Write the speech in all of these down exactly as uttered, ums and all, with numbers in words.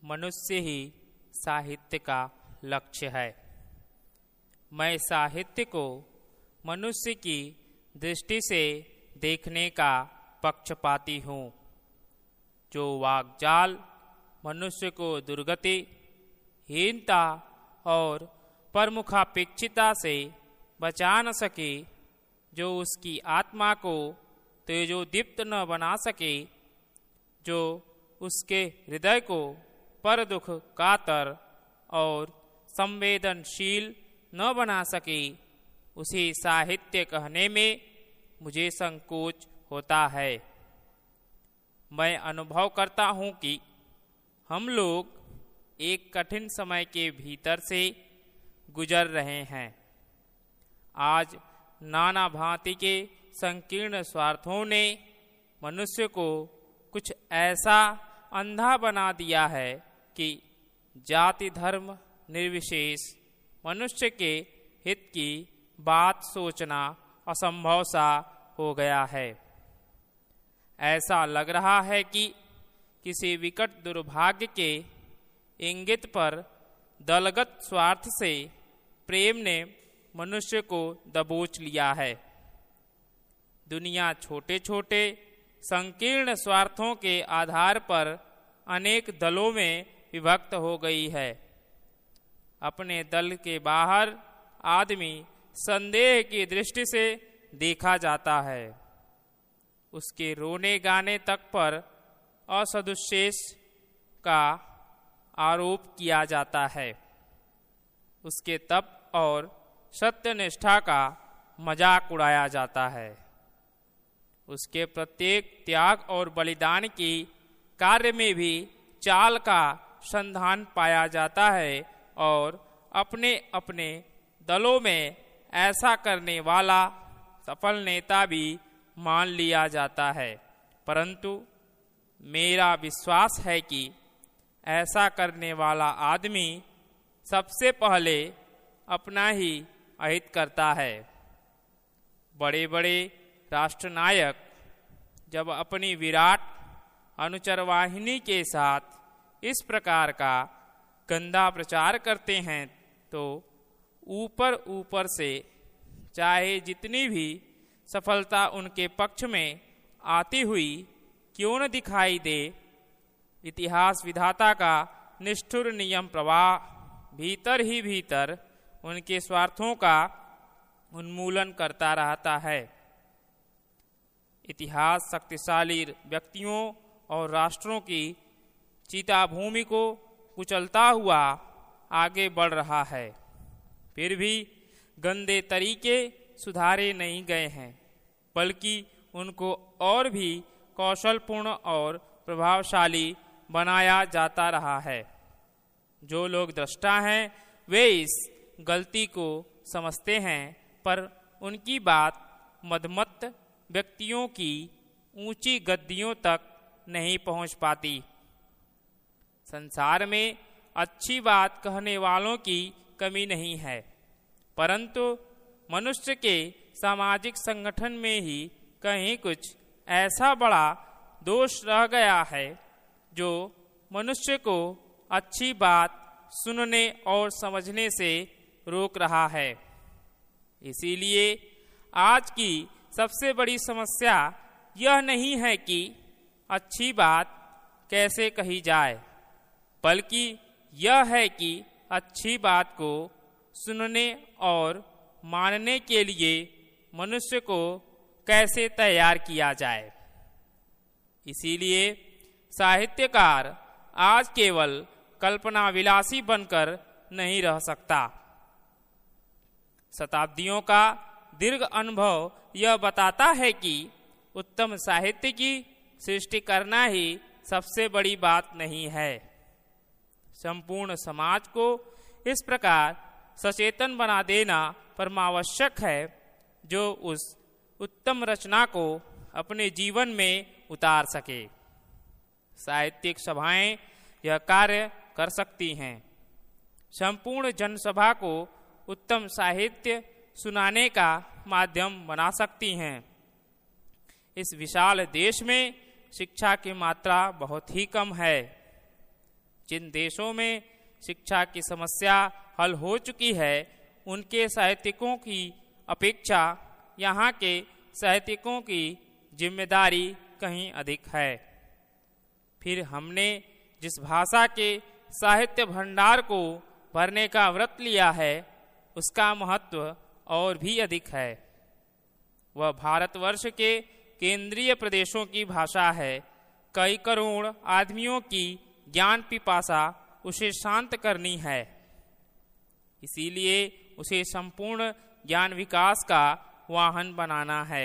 मनुष्य ही साहित्य का लक्ष्य है। मैं साहित्य को मनुष्य की दृष्टि से देखने का पक्षपाती हूँ। जो वाक्जाल मनुष्य को दुर्गति, हीनता और परमुखापेक्षिता से बचा न सके, जो उसकी आत्मा को तेजोदीप्त न बना सके, जो उसके हृदय को पर दुख कातर और संवेदनशील न बना सके, उसे साहित्य कहने में मुझे संकोच होता है। मैं अनुभव करता हूँ कि हम लोग एक कठिन समय के भीतर से गुजर रहे हैं। आज नाना भांति के संकीर्ण स्वार्थों ने मनुष्य को कुछ ऐसा अंधा बना दिया है कि जाति धर्म निर्विशेष मनुष्य के हित की बात सोचना असंभव सा हो गया है। ऐसा लग रहा है कि किसी विकट दुर्भाग्य के इंगित पर दलगत स्वार्थ से प्रेम ने मनुष्य को दबोच लिया है। दुनिया छोटे छोटे संकीर्ण स्वार्थों के आधार पर अनेक दलों में विभक्त हो गई है। अपने दल के बाहर आदमी संदेह की दृष्टि से देखा जाता है। उसके रोने गाने तक पर असदुद्देश का आरोप किया जाता है। उसके तप और सत्यनिष्ठा का मजाक उड़ाया जाता है। उसके प्रत्येक त्याग और बलिदान की कार्य में भी चाल का संधान पाया जाता है और अपने अपने दलों में ऐसा करने वाला सफल नेता भी मान लिया जाता है। परंतु मेरा विश्वास है कि ऐसा करने वाला आदमी सबसे पहले अपना ही अहित करता है। बड़े बड़े राष्ट्रनायक जब अपनी विराट अनुचरवाहिनी के साथ इस प्रकार का गंदा प्रचार करते हैं तो ऊपर ऊपर से चाहे जितनी भी सफलता उनके पक्ष में आती हुई क्यों न दिखाई दे, इतिहास विधाता का निष्ठुर नियम प्रवाह भीतर ही भीतर उनके स्वार्थों का उन्मूलन करता रहता है। इतिहास शक्तिशाली व्यक्तियों और राष्ट्रों की चिताभूमि को कुचलता हुआ आगे बढ़ रहा है। फिर भी गंदे तरीके सुधारे नहीं गए हैं, बल्कि उनको और भी कौशलपूर्ण और प्रभावशाली बनाया जाता रहा है। जो लोग दृष्टा हैं वे इस गलती को समझते हैं, पर उनकी बात मदमत्त व्यक्तियों की ऊंची गद्दियों तक नहीं पहुंच पाती। संसार में अच्छी बात कहने वालों की कमी नहीं है, परंतु मनुष्य के सामाजिक संगठन में ही कहीं कुछ ऐसा बड़ा दोष रह गया है जो मनुष्य को अच्छी बात सुनने और समझने से रोक रहा है। इसीलिए आज की सबसे बड़ी समस्या यह नहीं है कि अच्छी बात कैसे कही जाए, बल्कि यह है कि अच्छी बात को सुनने और मानने के लिए मनुष्य को कैसे तैयार किया जाए। इसीलिए साहित्यकार आज केवल कल्पना विलासी बनकर नहीं रह सकता। शताब्दियों का दीर्घ अनुभव यह बताता है कि उत्तम साहित्य की सृष्टि करना ही सबसे बड़ी बात नहीं है। संपूर्ण समाज को इस प्रकार सचेतन बना देना परमावश्यक है जो उस उत्तम रचना को अपने जीवन में उतार सके। साहित्यिक सभाएं यह कार्य कर सकती हैं। संपूर्ण जनसभा को उत्तम साहित्य सुनाने का माध्यम बना सकती हैं। इस विशाल देश में शिक्षा की मात्रा बहुत ही कम है। जिन देशों में शिक्षा की समस्या हल हो चुकी है, उनके साहित्यिकों की अपेक्षा यहाँ के साहित्यिकों की जिम्मेदारी कहीं अधिक है। फिर हमने जिस भाषा के साहित्य भंडार को भरने का व्रत लिया है, उसका महत्व और भी अधिक है। वह भारतवर्ष के केंद्रीय प्रदेशों की भाषा है। कई करोड़ आदमियों की ज्ञान पिपासा उसे शांत करनी है। इसीलिए उसे संपूर्ण ज्ञान विकास का वाहन बनाना है।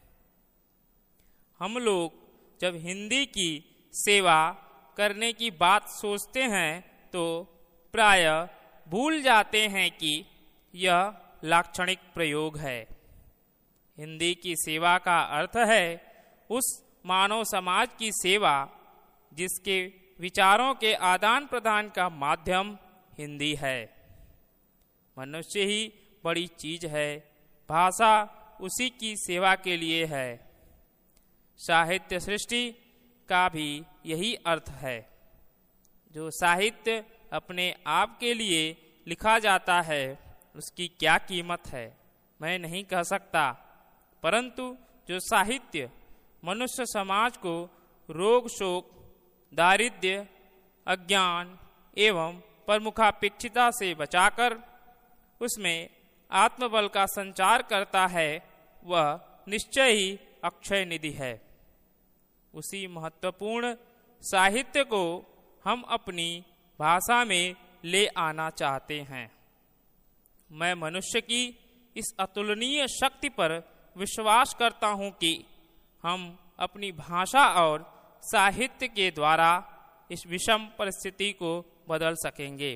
हम लोग जब हिंदी की सेवा करने की बात सोचते हैं तो प्रायः भूल जाते हैं कि यह लाक्षणिक प्रयोग है। हिंदी की सेवा का अर्थ है उस मानव समाज की सेवा जिसके विचारों के आदान प्रदान का माध्यम हिंदी है। मनुष्य ही बड़ी चीज है, भाषा उसी की सेवा के लिए है। साहित्य सृष्टि का भी यही अर्थ है। जो साहित्य अपने आप के लिए लिखा जाता है, उसकी क्या कीमत है मैं नहीं कह सकता, परंतु जो साहित्य मनुष्य समाज को रोग शोक, दारिद्र्य, अज्ञान एवं प्रमुखापेक्षिता से बचाकर उसमें आत्मबल का संचार करता है, वह निश्चय ही अक्षय निधि है। उसी महत्वपूर्ण साहित्य को हम अपनी भाषा में ले आना चाहते हैं। मैं मनुष्य की इस अतुलनीय शक्ति पर विश्वास करता हूँ कि हम अपनी भाषा और साहित्य के द्वारा इस विषम परिस्थिति को बदल सकेंगे।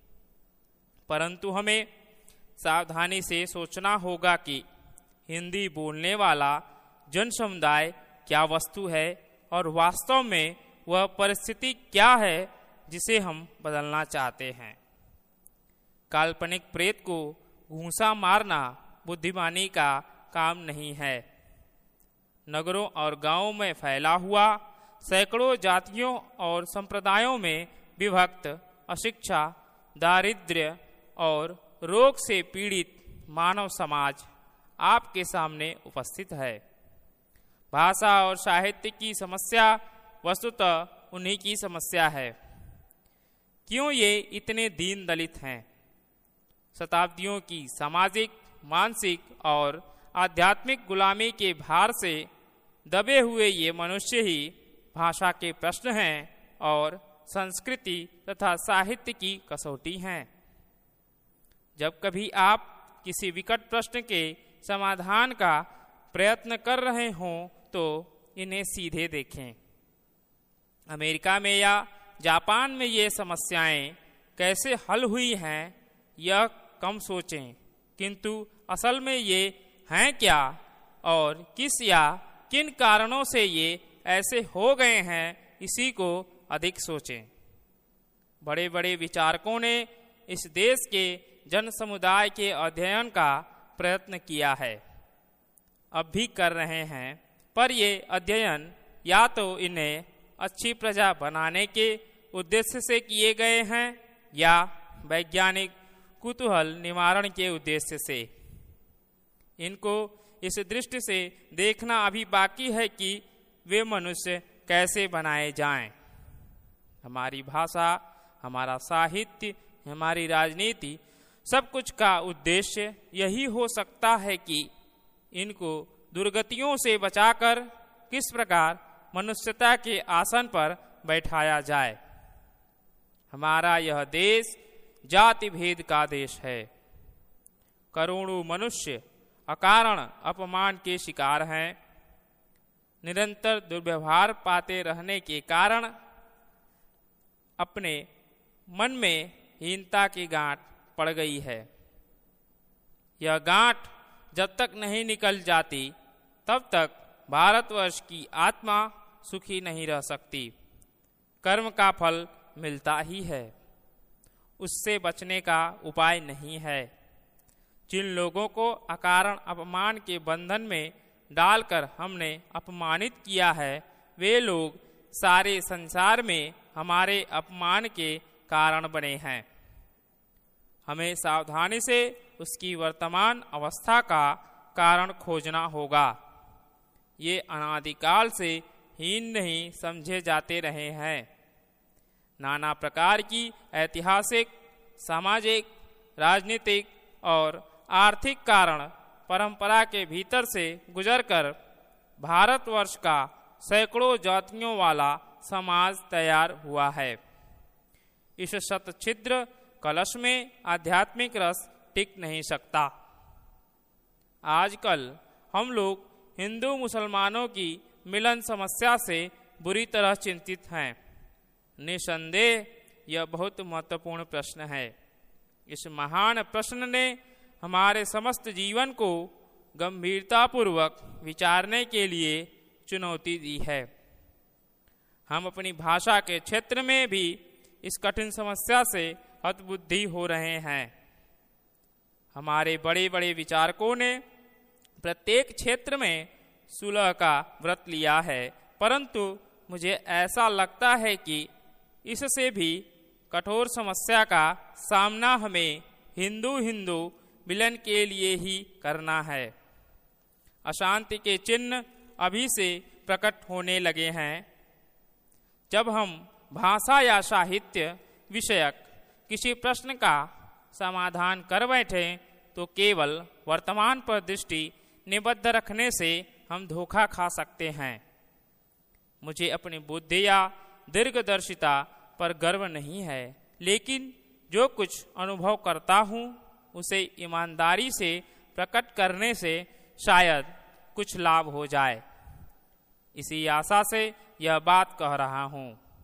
परंतु हमें सावधानी से सोचना होगा कि हिंदी बोलने वाला जन समुदाय क्या वस्तु है और वास्तव में वह परिस्थिति क्या है जिसे हम बदलना चाहते हैं। काल्पनिक प्रेत को घूंसा मारना बुद्धिमानी का काम नहीं है। नगरों और गांवों में फैला हुआ सैकड़ों जातियों और संप्रदायों में विभक्त अशिक्षा, दारिद्र्य और रोग से पीड़ित मानव समाज आपके सामने उपस्थित है। भाषा और साहित्य की समस्या वस्तुतः उन्हीं की समस्या है। क्यों ये इतने दीन दलित हैं? शताब्दियों की सामाजिक, मानसिक और आध्यात्मिक गुलामी के भार से दबे हुए ये मनुष्य ही भाषा के प्रश्न हैं और संस्कृति तथा साहित्य की कसौटी हैं। जब कभी आप किसी विकट प्रश्न के समाधान का प्रयत्न कर रहे हों तो इन्हें सीधे देखें। अमेरिका में या जापान में ये समस्याएं कैसे हल हुई हैं यह कम सोचें, किंतु असल में ये हैं क्या और किस या किन कारणों से ये ऐसे हो गए हैं इसी को अधिक सोचें। बड़े बड़े विचारकों ने इस देश के जन समुदाय के अध्ययन का प्रयत्न किया है, अब भी कर रहे हैं, पर ये अध्ययन या तो इन्हें अच्छी प्रजा बनाने के उद्देश्य से किए गए हैं या वैज्ञानिक कुतूहल निवारण के उद्देश्य से। इनको इस दृष्टि से देखना अभी बाकी है कि वे मनुष्य कैसे बनाए जाएं। हमारी भाषा, हमारा साहित्य, हमारी राजनीति, सब कुछ का उद्देश्य यही हो सकता है कि इनको दुर्गतियों से बचाकर किस प्रकार मनुष्यता के आसन पर बैठाया जाए। हमारा यह देश जाति भेद का देश है। करोड़ों मनुष्य अकारण अपमान के शिकार हैं। निरंतर दुर्व्यवहार पाते रहने के कारण अपने मन में हीनता की गांठ पड़ गई है। यह गांठ जब तक नहीं निकल जाती तब तक भारतवर्ष की आत्मा सुखी नहीं रह सकती। कर्म का फल मिलता ही है, उससे बचने का उपाय नहीं है। जिन लोगों को अकारण अपमान के बंधन में डालकर हमने अपमानित किया है, वे लोग सारे संसार में हमारे अपमान के कारण बने हैं। हमें सावधानी से उसकी वर्तमान अवस्था का कारण खोजना होगा। ये अनादिकाल से हीन नहीं समझे जाते रहे हैं। नाना प्रकार की ऐतिहासिक, सामाजिक, राजनीतिक और आर्थिक कारण परंपरा के भीतर से गुजरकर भारतवर्ष का सैकड़ों जातियों वाला समाज तैयार हुआ है। इस शतछिद्र कलश में आध्यात्मिक रस टिक नहीं सकता। आजकल हम लोग हिंदू मुसलमानों की मिलन समस्या से बुरी तरह चिंतित हैं। निसंदेह यह बहुत महत्वपूर्ण प्रश्न है। इस महान प्रश्न ने हमारे समस्त जीवन को गंभीरतापूर्वक विचारने के लिए चुनौती दी है। हम अपनी भाषा के क्षेत्र में भी इस कठिन समस्या से हतबुद्धि हो रहे हैं। हमारे बड़े बड़े विचारकों ने प्रत्येक क्षेत्र में सुलह का व्रत लिया है, परंतु मुझे ऐसा लगता है कि इससे भी कठोर समस्या का सामना हमें हिंदू हिंदू मिलन के लिए ही करना है। अशांति के चिन्ह अभी से प्रकट होने लगे हैं। जब हम भाषा या साहित्य विषयक किसी प्रश्न का समाधान कर बैठे तो केवल वर्तमान पर दृष्टि निबद्ध रखने से हम धोखा खा सकते हैं। मुझे अपनी बुद्धि या दीर्घदर्शिता पर गर्व नहीं है, लेकिन जो कुछ अनुभव करता हूँ उसे ईमानदारी से प्रकट करने से शायद कुछ लाभ हो जाए। इसी आशा से यह बात कह रहा हूँ।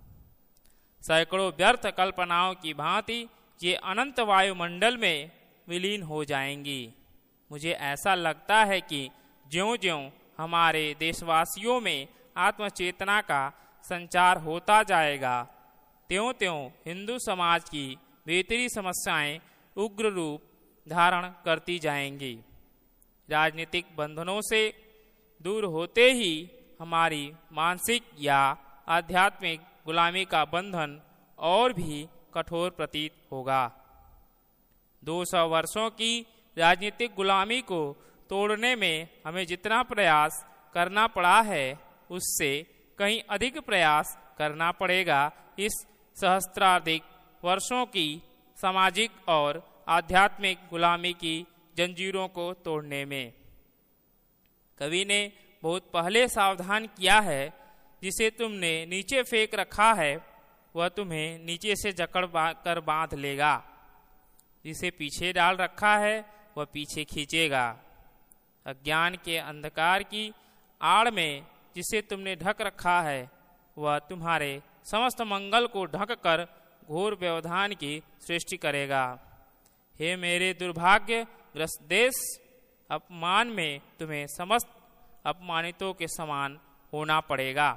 सैकड़ों व्यर्थ कल्पनाओं की भांति ये अनंत वायुमंडल में विलीन हो जाएंगी। मुझे ऐसा लगता है कि ज्यों-ज्यों हमारे देशवासियों में आत्मचेतना का संचार होता जाएगा, त्यों-त्यों हिंदू समाज की भीतरी समस्याएं उग्र रूप धारण करती जाएंगी। राजनीतिक बंधनों से दूर होते ही हमारी मानसिक या आध्यात्मिक गुलामी का बंधन और भी कठोर प्रतीत होगा। दो सौ वर्षों की राजनीतिक गुलामी को तोड़ने में हमें जितना प्रयास करना पड़ा है, उससे कहीं अधिक प्रयास करना पड़ेगा इस सहस्त्राधिक वर्षों की सामाजिक और आध्यात्मिक गुलामी की जंजीरों को तोड़ने में। कवि ने बहुत पहले सावधान किया है, जिसे तुमने नीचे फेंक रखा है वह तुम्हें नीचे से जकड़ कर बांध लेगा, जिसे पीछे डाल रखा है वह पीछे खींचेगा। अज्ञान के अंधकार की आड़ में जिसे तुमने ढक रखा है वह तुम्हारे समस्त मंगल को ढक कर घोर व्यवधान की सृष्टि करेगा। हे मेरे दुर्भाग्यग्रस्त देश, अपमान में तुम्हें समस्त अपमानितों के समान होना पड़ेगा।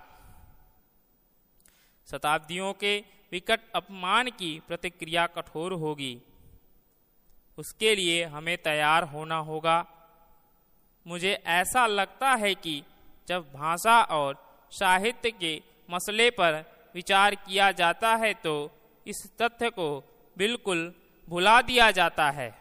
शताब्दियों के विकट अपमान की प्रतिक्रिया कठोर होगी। उसके लिए हमें तैयार होना होगा। मुझे ऐसा लगता है कि जब भाषा और साहित्य के मसले पर विचार किया जाता है तो इस तथ्य को बिल्कुल भुला दिया जाता है।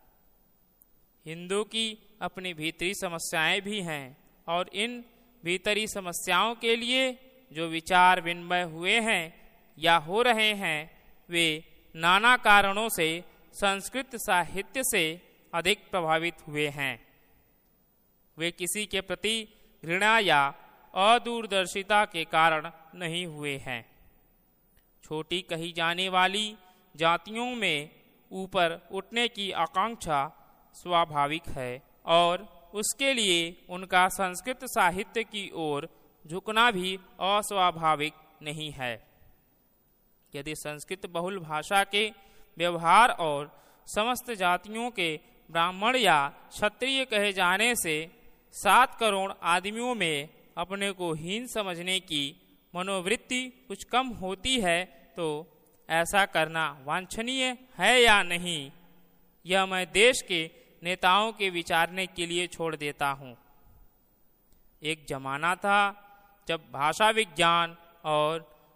हिंदू की अपनी भीतरी समस्याएं भी हैं और इन भीतरी समस्याओं के लिए जो विचार विनिमय हुए हैं या हो रहे हैं वे नाना कारणों से संस्कृत साहित्य से अधिक प्रभावित हुए हैं। वे किसी के प्रति घृणा या अदूरदर्शिता के कारण नहीं हुए हैं। छोटी कही जाने वाली जातियों में ऊपर उठने की आकांक्षा स्वाभाविक है और उसके लिए उनका संस्कृत साहित्य की ओर झुकना भी अस्वाभाविक नहीं है। यदि संस्कृत बहुल भाषा के व्यवहार और समस्त जातियों के ब्राह्मण या क्षत्रिय कहे जाने से सात करोड़ आदमियों में अपने को हीन समझने की मनोवृत्ति कुछ कम होती है तो ऐसा करना वांछनीय है या नहीं, यह मैं देश के नेताओं के विचारने के लिए छोड़ देता हूँ। एक जमाना था जब भाषा विज्ञान और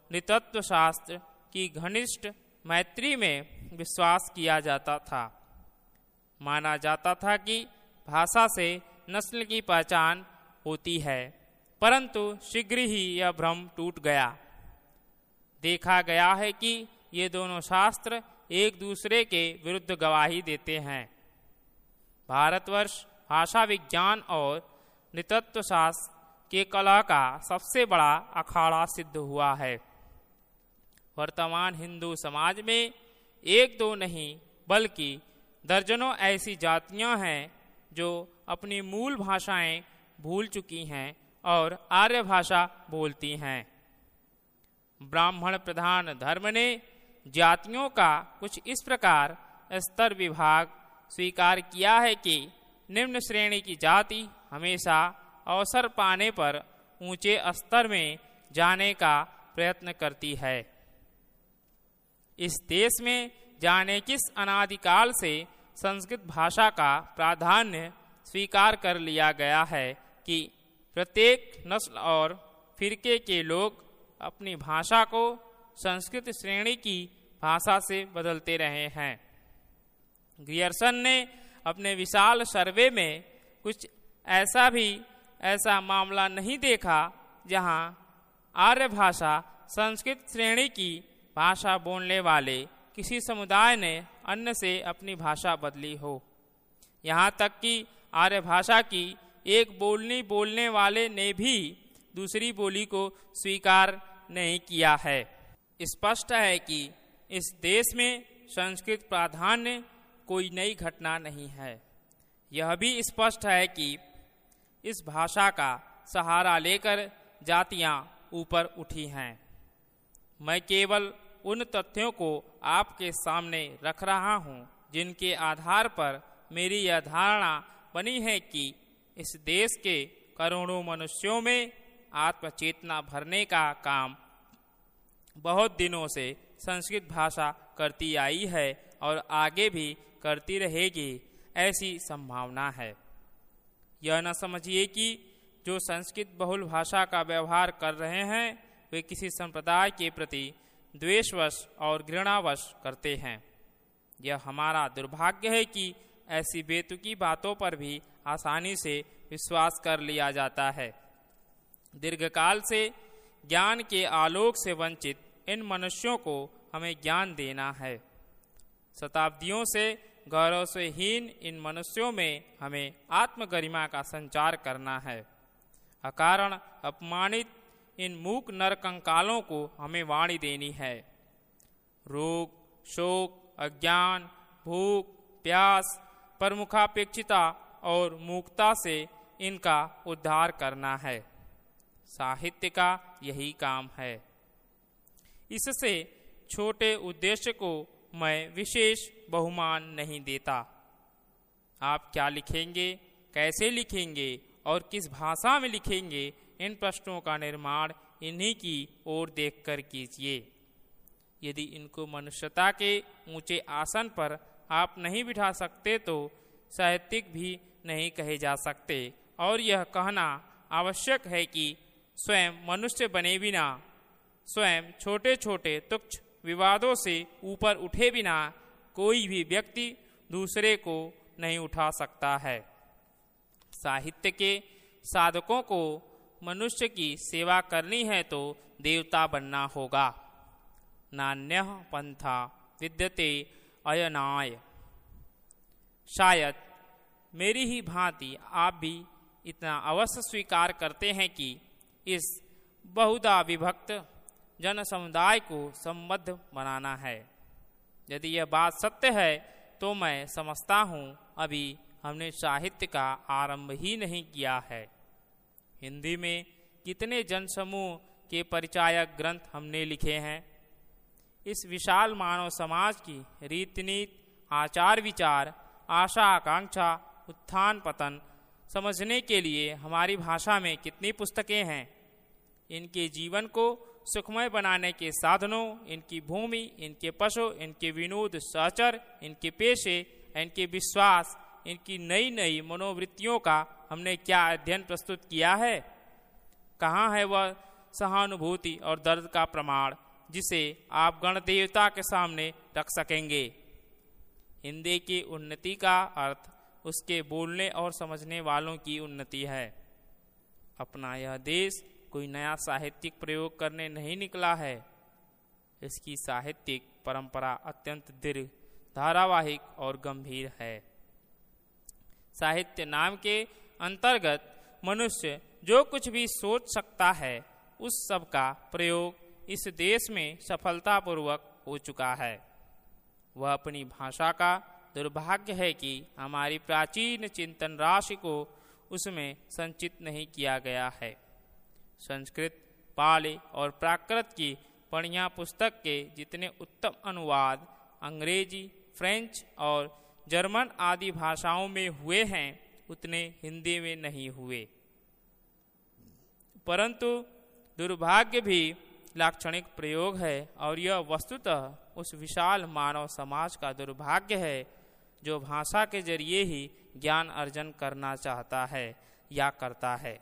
नृतत्व शास्त्र की घनिष्ठ मैत्री में विश्वास किया जाता था। माना जाता था कि भाषा से नस्ल की पहचान होती है, परंतु शीघ्र ही यह भ्रम टूट गया। देखा गया है कि ये दोनों शास्त्र एक दूसरे के विरुद्ध गवाही देते हैं। भारतवर्ष भाषा विज्ञान और नृतत्व शास्त्र के कला का सबसे बड़ा अखाड़ा सिद्ध हुआ है। वर्तमान हिंदू समाज में एक दो नहीं बल्कि दर्जनों ऐसी जातियां हैं जो अपनी मूल भाषाएं भूल चुकी हैं और आर्य भाषा बोलती हैं। ब्राह्मण प्रधान धर्म ने जातियों का कुछ इस प्रकार स्तर विभाग स्वीकार किया है कि निम्न श्रेणी की जाति हमेशा अवसर पाने पर ऊंचे स्तर में जाने का प्रयत्न करती है। इस देश में जाने किस अनादिकाल से संस्कृत भाषा का प्राधान्य स्वीकार कर लिया गया है कि प्रत्येक नस्ल और फिरके के लोग अपनी भाषा को संस्कृत श्रेणी की भाषा से बदलते रहे हैं। ग्रियर्सन ने अपने विशाल सर्वे में कुछ ऐसा भी ऐसा मामला नहीं देखा जहां आर्य भाषा संस्कृत श्रेणी की भाषा बोलने वाले किसी समुदाय ने अन्य से अपनी भाषा बदली हो। यहाँ तक कि आर्य भाषा की एक बोलनी बोलने वाले ने भी दूसरी बोली को स्वीकार नहीं किया है। स्पष्ट है कि इस देश में संस्कृत प्राधान्य कोई नई घटना नहीं है। यह भी स्पष्ट है कि इस भाषा का सहारा लेकर जातियां ऊपर उठी हैं। मैं केवल उन तथ्यों को आपके सामने रख रहा हूं जिनके आधार पर मेरी यह धारणा बनी है कि इस देश के करोड़ों मनुष्यों में आत्मचेतना भरने का काम बहुत दिनों से संस्कृत भाषा करती आई है और आगे भी करती रहेगी, ऐसी संभावना है। यह न समझिए कि जो संस्कृत बहुल भाषा का व्यवहार कर रहे हैं वे किसी संप्रदाय के प्रति द्वेषवश और घृणावश करते हैं। यह हमारा दुर्भाग्य है कि ऐसी बेतुकी बातों पर भी आसानी से विश्वास कर लिया जाता है। दीर्घकाल से ज्ञान के आलोक से वंचित इन मनुष्यों को हमें ज्ञान देना है। शताब्दियों से गौरव से हीन इन मनुष्यों में हमें आत्मगरिमा का संचार करना है। अकारण अपमानित इन मूक नर कंकालों को हमें वाणी देनी है। रोग, शोक, अज्ञान, भूख, प्यास, परमुखापेक्षिता और मूकता से इनका उद्धार करना है। साहित्य का यही काम है। इससे छोटे उद्देश्य को मैं विशेष बहुमान नहीं देता। आप क्या लिखेंगे, कैसे लिखेंगे और किस भाषा में लिखेंगे, इन प्रश्नों का निर्माण इन्हीं की ओर देखकर कीजिए। यदि इनको मनुष्यता के ऊंचे आसन पर आप नहीं बिठा सकते तो साहित्यिक भी नहीं कहे जा सकते। और यह कहना आवश्यक है कि स्वयं मनुष्य बने बिना, स्वयं छोटे छोटे तुच्छ विवादों से ऊपर उठे बिना कोई भी व्यक्ति दूसरे को नहीं उठा सकता है। साहित्य के साधकों को मनुष्य की सेवा करनी है तो देवता बनना होगा। नान्यः पंथा विद्यते अयनाय। शायद मेरी ही भांति आप भी इतना अवश्य स्वीकार करते हैं कि इस बहुधा विभक्त जन समुदाय को संबद्ध बनाना है। यदि यह बात सत्य है तो मैं समझता हूँ अभी हमने साहित्य का आरंभ ही नहीं किया है। हिंदी में कितने जनसमूह के परिचायक ग्रंथ हमने लिखे हैं। इस विशाल मानव समाज की रीति नीति, आचार विचार, आशा आकांक्षा, उत्थान पतन समझने के लिए हमारी भाषा में कितनी पुस्तकें हैं। इनके जीवन को सुखमय बनाने के साधनों, इनकी भूमि, इनके पशु, इनके विनोद सहचर, इनके पेशे, इनके विश्वास, इनकी नई नई मनोवृत्तियों का हमने क्या अध्ययन प्रस्तुत किया है। कहाँ है वह सहानुभूति और दर्द का प्रमाण जिसे आप गणदेवता के सामने रख सकेंगे। हिंदी की उन्नति का अर्थ उसके बोलने और समझने वालों की उन्नति है। अपना यह देश कोई नया साहित्यिक प्रयोग करने नहीं निकला है। इसकी साहित्यिक परंपरा अत्यंत दीर्घ, धारावाहिक और गंभीर है। साहित्य नाम के अंतर्गत मनुष्य जो कुछ भी सोच सकता है उस सब का प्रयोग इस देश में सफलतापूर्वक हो चुका है। वह अपनी भाषा का दुर्भाग्य है कि हमारी प्राचीन चिंतन राशि को उसमें संचित नहीं किया गया है। संस्कृत, पाली और प्राकृत की पढ़िया पुस्तक के जितने उत्तम अनुवाद अंग्रेजी, फ्रेंच और जर्मन आदि भाषाओं में हुए हैं उतने हिंदी में नहीं हुए। परंतु दुर्भाग्य भी लाक्षणिक प्रयोग है और यह वस्तुतः उस विशाल मानव समाज का दुर्भाग्य है जो भाषा के जरिए ही ज्ञान अर्जन करना चाहता है या करता है।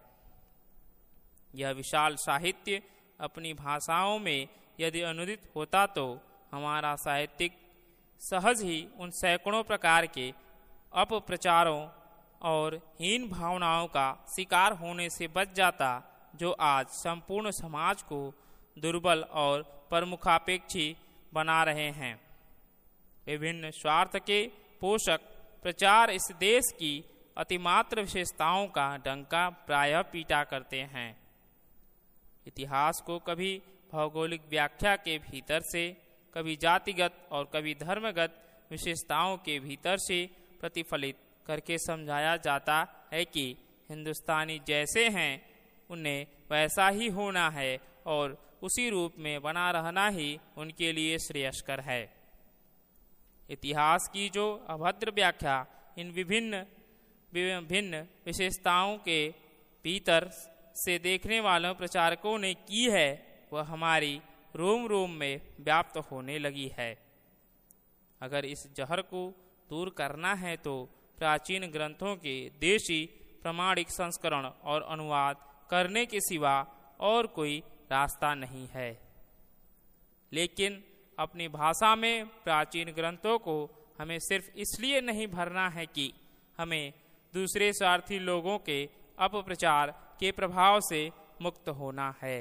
यह विशाल साहित्य अपनी भाषाओं में यदि अनुदित होता तो हमारा साहित्यिक सहज ही उन सैकड़ों प्रकार के अपप्रचारों और हीन भावनाओं का शिकार होने से बच जाता जो आज संपूर्ण समाज को दुर्बल और प्रमुखापेक्षी बना रहे हैं। विभिन्न स्वार्थ के पोषक प्रचार इस देश की अतिमात्र विशेषताओं का डंका प्रायः पीटा करते हैं। इतिहास को कभी भौगोलिक व्याख्या के भीतर से, कभी जातिगत और कभी धर्मगत विशेषताओं के भीतर से प्रतिफलित करके समझाया जाता है कि हिंदुस्तानी जैसे हैं उन्हें वैसा ही होना है और उसी रूप में बना रहना ही उनके लिए श्रेयस्कर है। इतिहास की जो अभद्र व्याख्या इन विभिन्न विभिन्न विशेषताओं के भीतर से देखने वालों प्रचारकों ने की है वह हमारी रोम रोम में व्याप्त होने लगी है। अगर इस जहर को दूर करना है तो प्राचीन ग्रंथों के देशी प्रमाणिक संस्करण और अनुवाद करने के सिवा और कोई रास्ता नहीं है। लेकिन अपनी भाषा में प्राचीन ग्रंथों को हमें सिर्फ इसलिए नहीं भरना है कि हमें दूसरे स्वार्थी लोगों के अपप्रचार के प्रभाव से मुक्त होना है।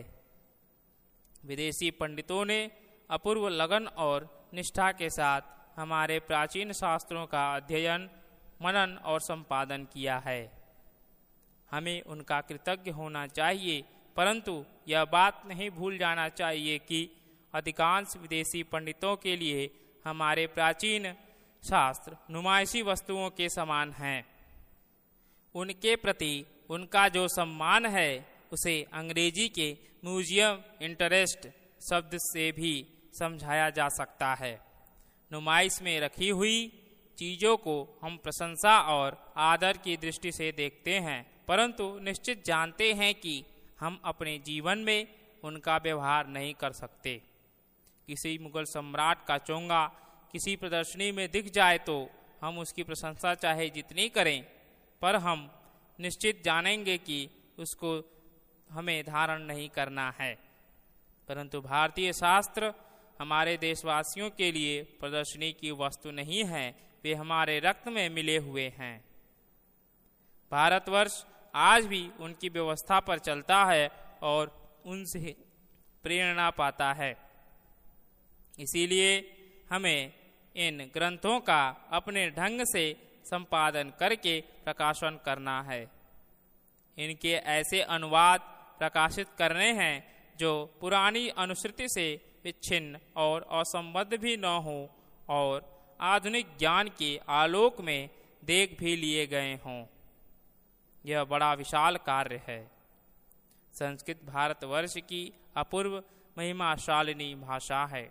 विदेशी पंडितों ने अपूर्व लगन और निष्ठा के साथ हमारे प्राचीन शास्त्रों का अध्ययन, मनन और संपादन किया है। हमें उनका कृतज्ञ होना चाहिए, परंतु यह बात नहीं भूल जाना चाहिए कि अधिकांश विदेशी पंडितों के लिए हमारे प्राचीन शास्त्र नुमाइशी वस्तुओं के समान हैं। उनके प्रति उनका जो सम्मान है उसे अंग्रेजी के म्यूजियम इंटरेस्ट शब्द से भी समझाया जा सकता है। नुमाइश में रखी हुई चीज़ों को हम प्रशंसा और आदर की दृष्टि से देखते हैं, परंतु निश्चित जानते हैं कि हम अपने जीवन में उनका व्यवहार नहीं कर सकते। किसी मुगल सम्राट का चोंगा किसी प्रदर्शनी में दिख जाए तो हम उसकी प्रशंसा चाहे जितनी करें, पर हम निश्चित जानेंगे कि उसको हमें धारण नहीं करना है। परंतु भारतीय शास्त्र हमारे देशवासियों के लिए प्रदर्शनी की वस्तु नहीं है, वे हमारे रक्त में मिले हुए हैं। भारतवर्ष आज भी उनकी व्यवस्था पर चलता है और उनसे प्रेरणा पाता है। इसीलिए हमें इन ग्रंथों का अपने ढंग से संपादन करके प्रकाशन करना है। इनके ऐसे अनुवाद प्रकाशित करने हैं जो पुरानी अनुश्रुति से विच्छिन्न और असंबद्ध भी न हो और आधुनिक ज्ञान के आलोक में देख भी लिए गए हों। यह बड़ा विशाल कार्य है। संस्कृत भारतवर्ष की अपूर्व महिमाशालिनी भाषा है।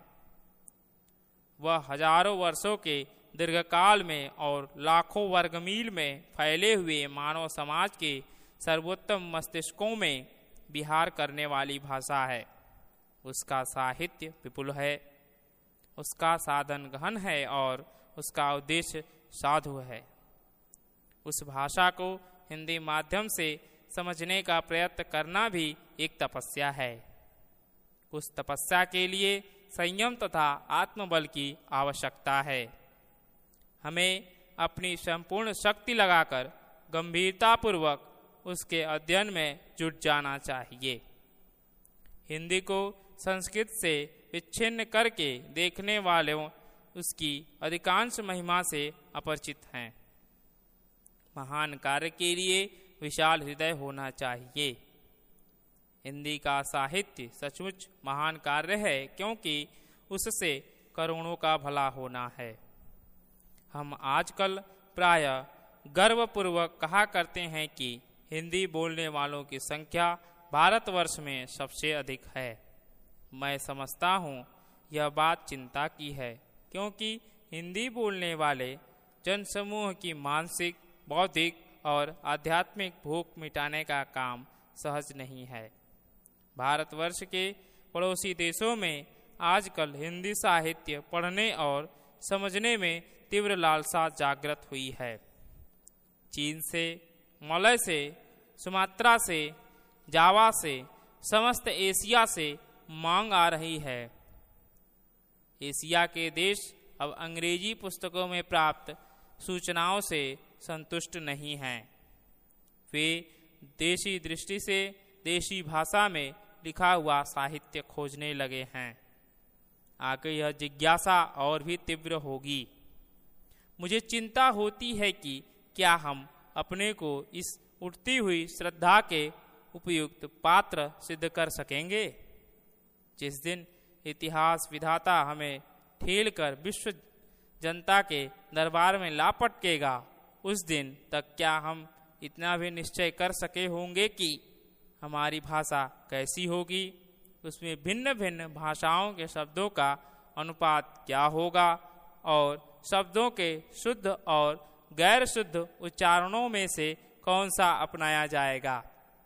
वह हजारों वर्षों के दीर्घकाल में और लाखों वर्गमील में फैले हुए मानव समाज के सर्वोत्तम मस्तिष्कों में विहार करने वाली भाषा है। उसका साहित्य विपुल है, उसका साधन गहन है और उसका उद्देश्य साधु है। उस भाषा को हिंदी माध्यम से समझने का प्रयत्न करना भी एक तपस्या है। उस तपस्या के लिए संयम तथा आत्मबल की आवश्यकता है। हमें अपनी संपूर्ण शक्ति लगाकर गंभीरतापूर्वक उसके अध्ययन में जुट जाना चाहिए। हिंदी को संस्कृत से विच्छिन्न करके देखने वाले उसकी अधिकांश महिमा से अपरिचित हैं। महान कार्य के लिए विशाल हृदय होना चाहिए। हिंदी का साहित्य सचमुच महान कार्य है, क्योंकि उससे करोड़ों का भला होना है। हम आजकल प्रायः गर्वपूर्वक कहा करते हैं कि हिंदी बोलने वालों की संख्या भारतवर्ष में सबसे अधिक है। मैं समझता हूँ यह बात चिंता की है, क्योंकि हिंदी बोलने वाले जनसमूह की मानसिक, बौद्धिक और आध्यात्मिक भूख मिटाने का काम सहज नहीं है। भारतवर्ष के पड़ोसी देशों में आजकल हिंदी साहित्य पढ़ने और समझने में तीव्र लालसा जागृत हुई है। चीन से, मलय से, सुमात्रा से, जावा से, समस्त एशिया से मांग आ रही है। एशिया के देश अब अंग्रेजी पुस्तकों में प्राप्त सूचनाओं से संतुष्ट नहीं हैं। वे देशी दृष्टि से देशी भाषा में लिखा हुआ साहित्य खोजने लगे हैं। आगे यह जिज्ञासा और भी तीव्र होगी। मुझे चिंता होती है कि क्या हम अपने को इस उठती हुई श्रद्धा के उपयुक्त पात्र सिद्ध कर सकेंगे। जिस दिन इतिहास विधाता हमें ठेल कर विश्व जनता के दरबार में ला पटकेगा, उस दिन तक क्या हम इतना भी निश्चय कर सके होंगे कि हमारी भाषा कैसी होगी, उसमें भिन्न भिन्न भाषाओं के शब्दों का अनुपात क्या होगा और शब्दों के शुद्ध और गैर शुद्ध उच्चारणों में से कौन सा अपनाया जाएगा।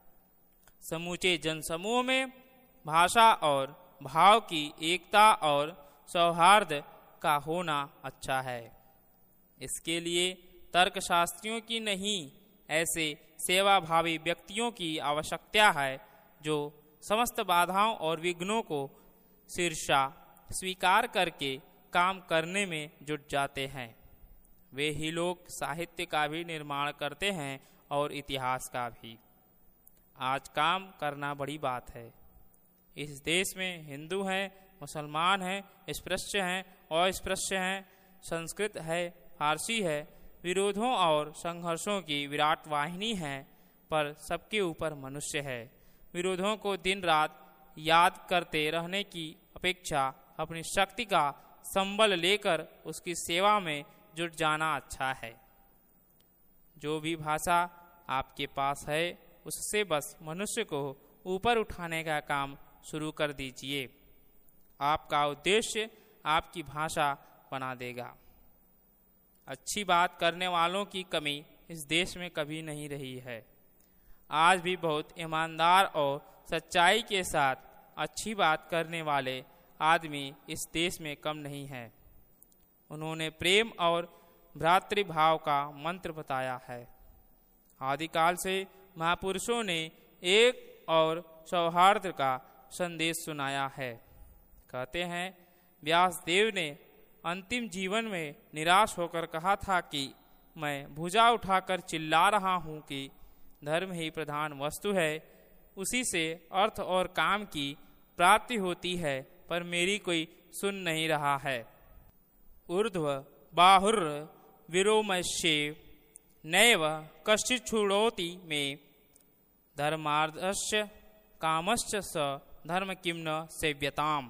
समूचे जनसमूह में भाषा और भाव की एकता और सौहार्द का होना अच्छा है। इसके लिए तर्कशास्त्रियों की नहीं, ऐसे सेवाभावी व्यक्तियों की आवश्यकता है जो समस्त बाधाओं और विघ्नों को शीर्षा स्वीकार करके काम करने में जुट जाते हैं। वे ही लोग साहित्य का भी निर्माण करते हैं और इतिहास का भी। आज काम करना बड़ी बात है। इस देश में हिंदू हैं, मुसलमान हैं, स्पृश्य हैं, अस्पृश्य हैं, संस्कृत है, फारसी है, विरोधों और संघर्षों की विराट वाहिनी है, पर सबके ऊपर मनुष्य है। विरोधों को दिन रात याद करते रहने की अपेक्षा अपनी शक्ति का संबल लेकर उसकी सेवा में जुट जाना अच्छा है। जो भी भाषा आपके पास है, उससे बस मनुष्य को ऊपर उठाने का काम शुरू कर दीजिए। आपका उद्देश्य आपकी भाषा बना देगा। अच्छी बात करने वालों की कमी इस देश में कभी नहीं रही है। आज भी बहुत ईमानदार और सच्चाई के साथ अच्छी बात करने वाले आदमी इस देश में कम नहीं हैं। उन्होंने प्रेम और भ्रातृभाव का मंत्र बताया है। आदिकाल से महापुरुषों ने एक और सौहार्द का संदेश सुनाया है। कहते हैं, व्यासदेव ने अंतिम जीवन में निराश होकर कहा था कि मैं भुजा उठाकर चिल्ला रहा हूँ कि धर्म ही प्रधान वस्तु है, उसी से अर्थ और काम की प्राप्ति होती है, पर मेरी कोई सुन नहीं रहा है। ऊर्ध्व बाहुर विरोमश्ये नैव कश्चित् छुड़ोति में धर्मार्थस्य कामश्च स धर्म किम न सेव्यताम।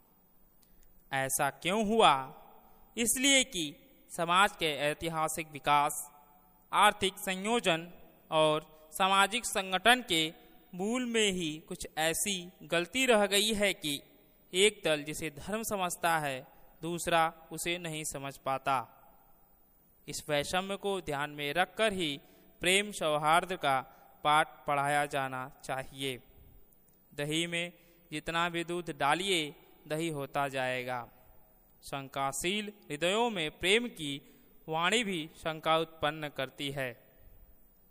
ऐसा क्यों हुआ? इसलिए कि समाज के ऐतिहासिक विकास, आर्थिक संयोजन और सामाजिक संगठन के मूल में ही कुछ ऐसी गलती रह गई है कि एक दल जिसे धर्म समझता है, दूसरा उसे नहीं समझ पाता। इस वैषम्य को ध्यान में रखकर ही प्रेम सौहार्द का पाठ पढ़ाया जाना चाहिए। दही में जितना भी दूध डालिए, दही होता जाएगा। शंकाशील हृदयों में प्रेम की वाणी भी शंका उत्पन्न करती है।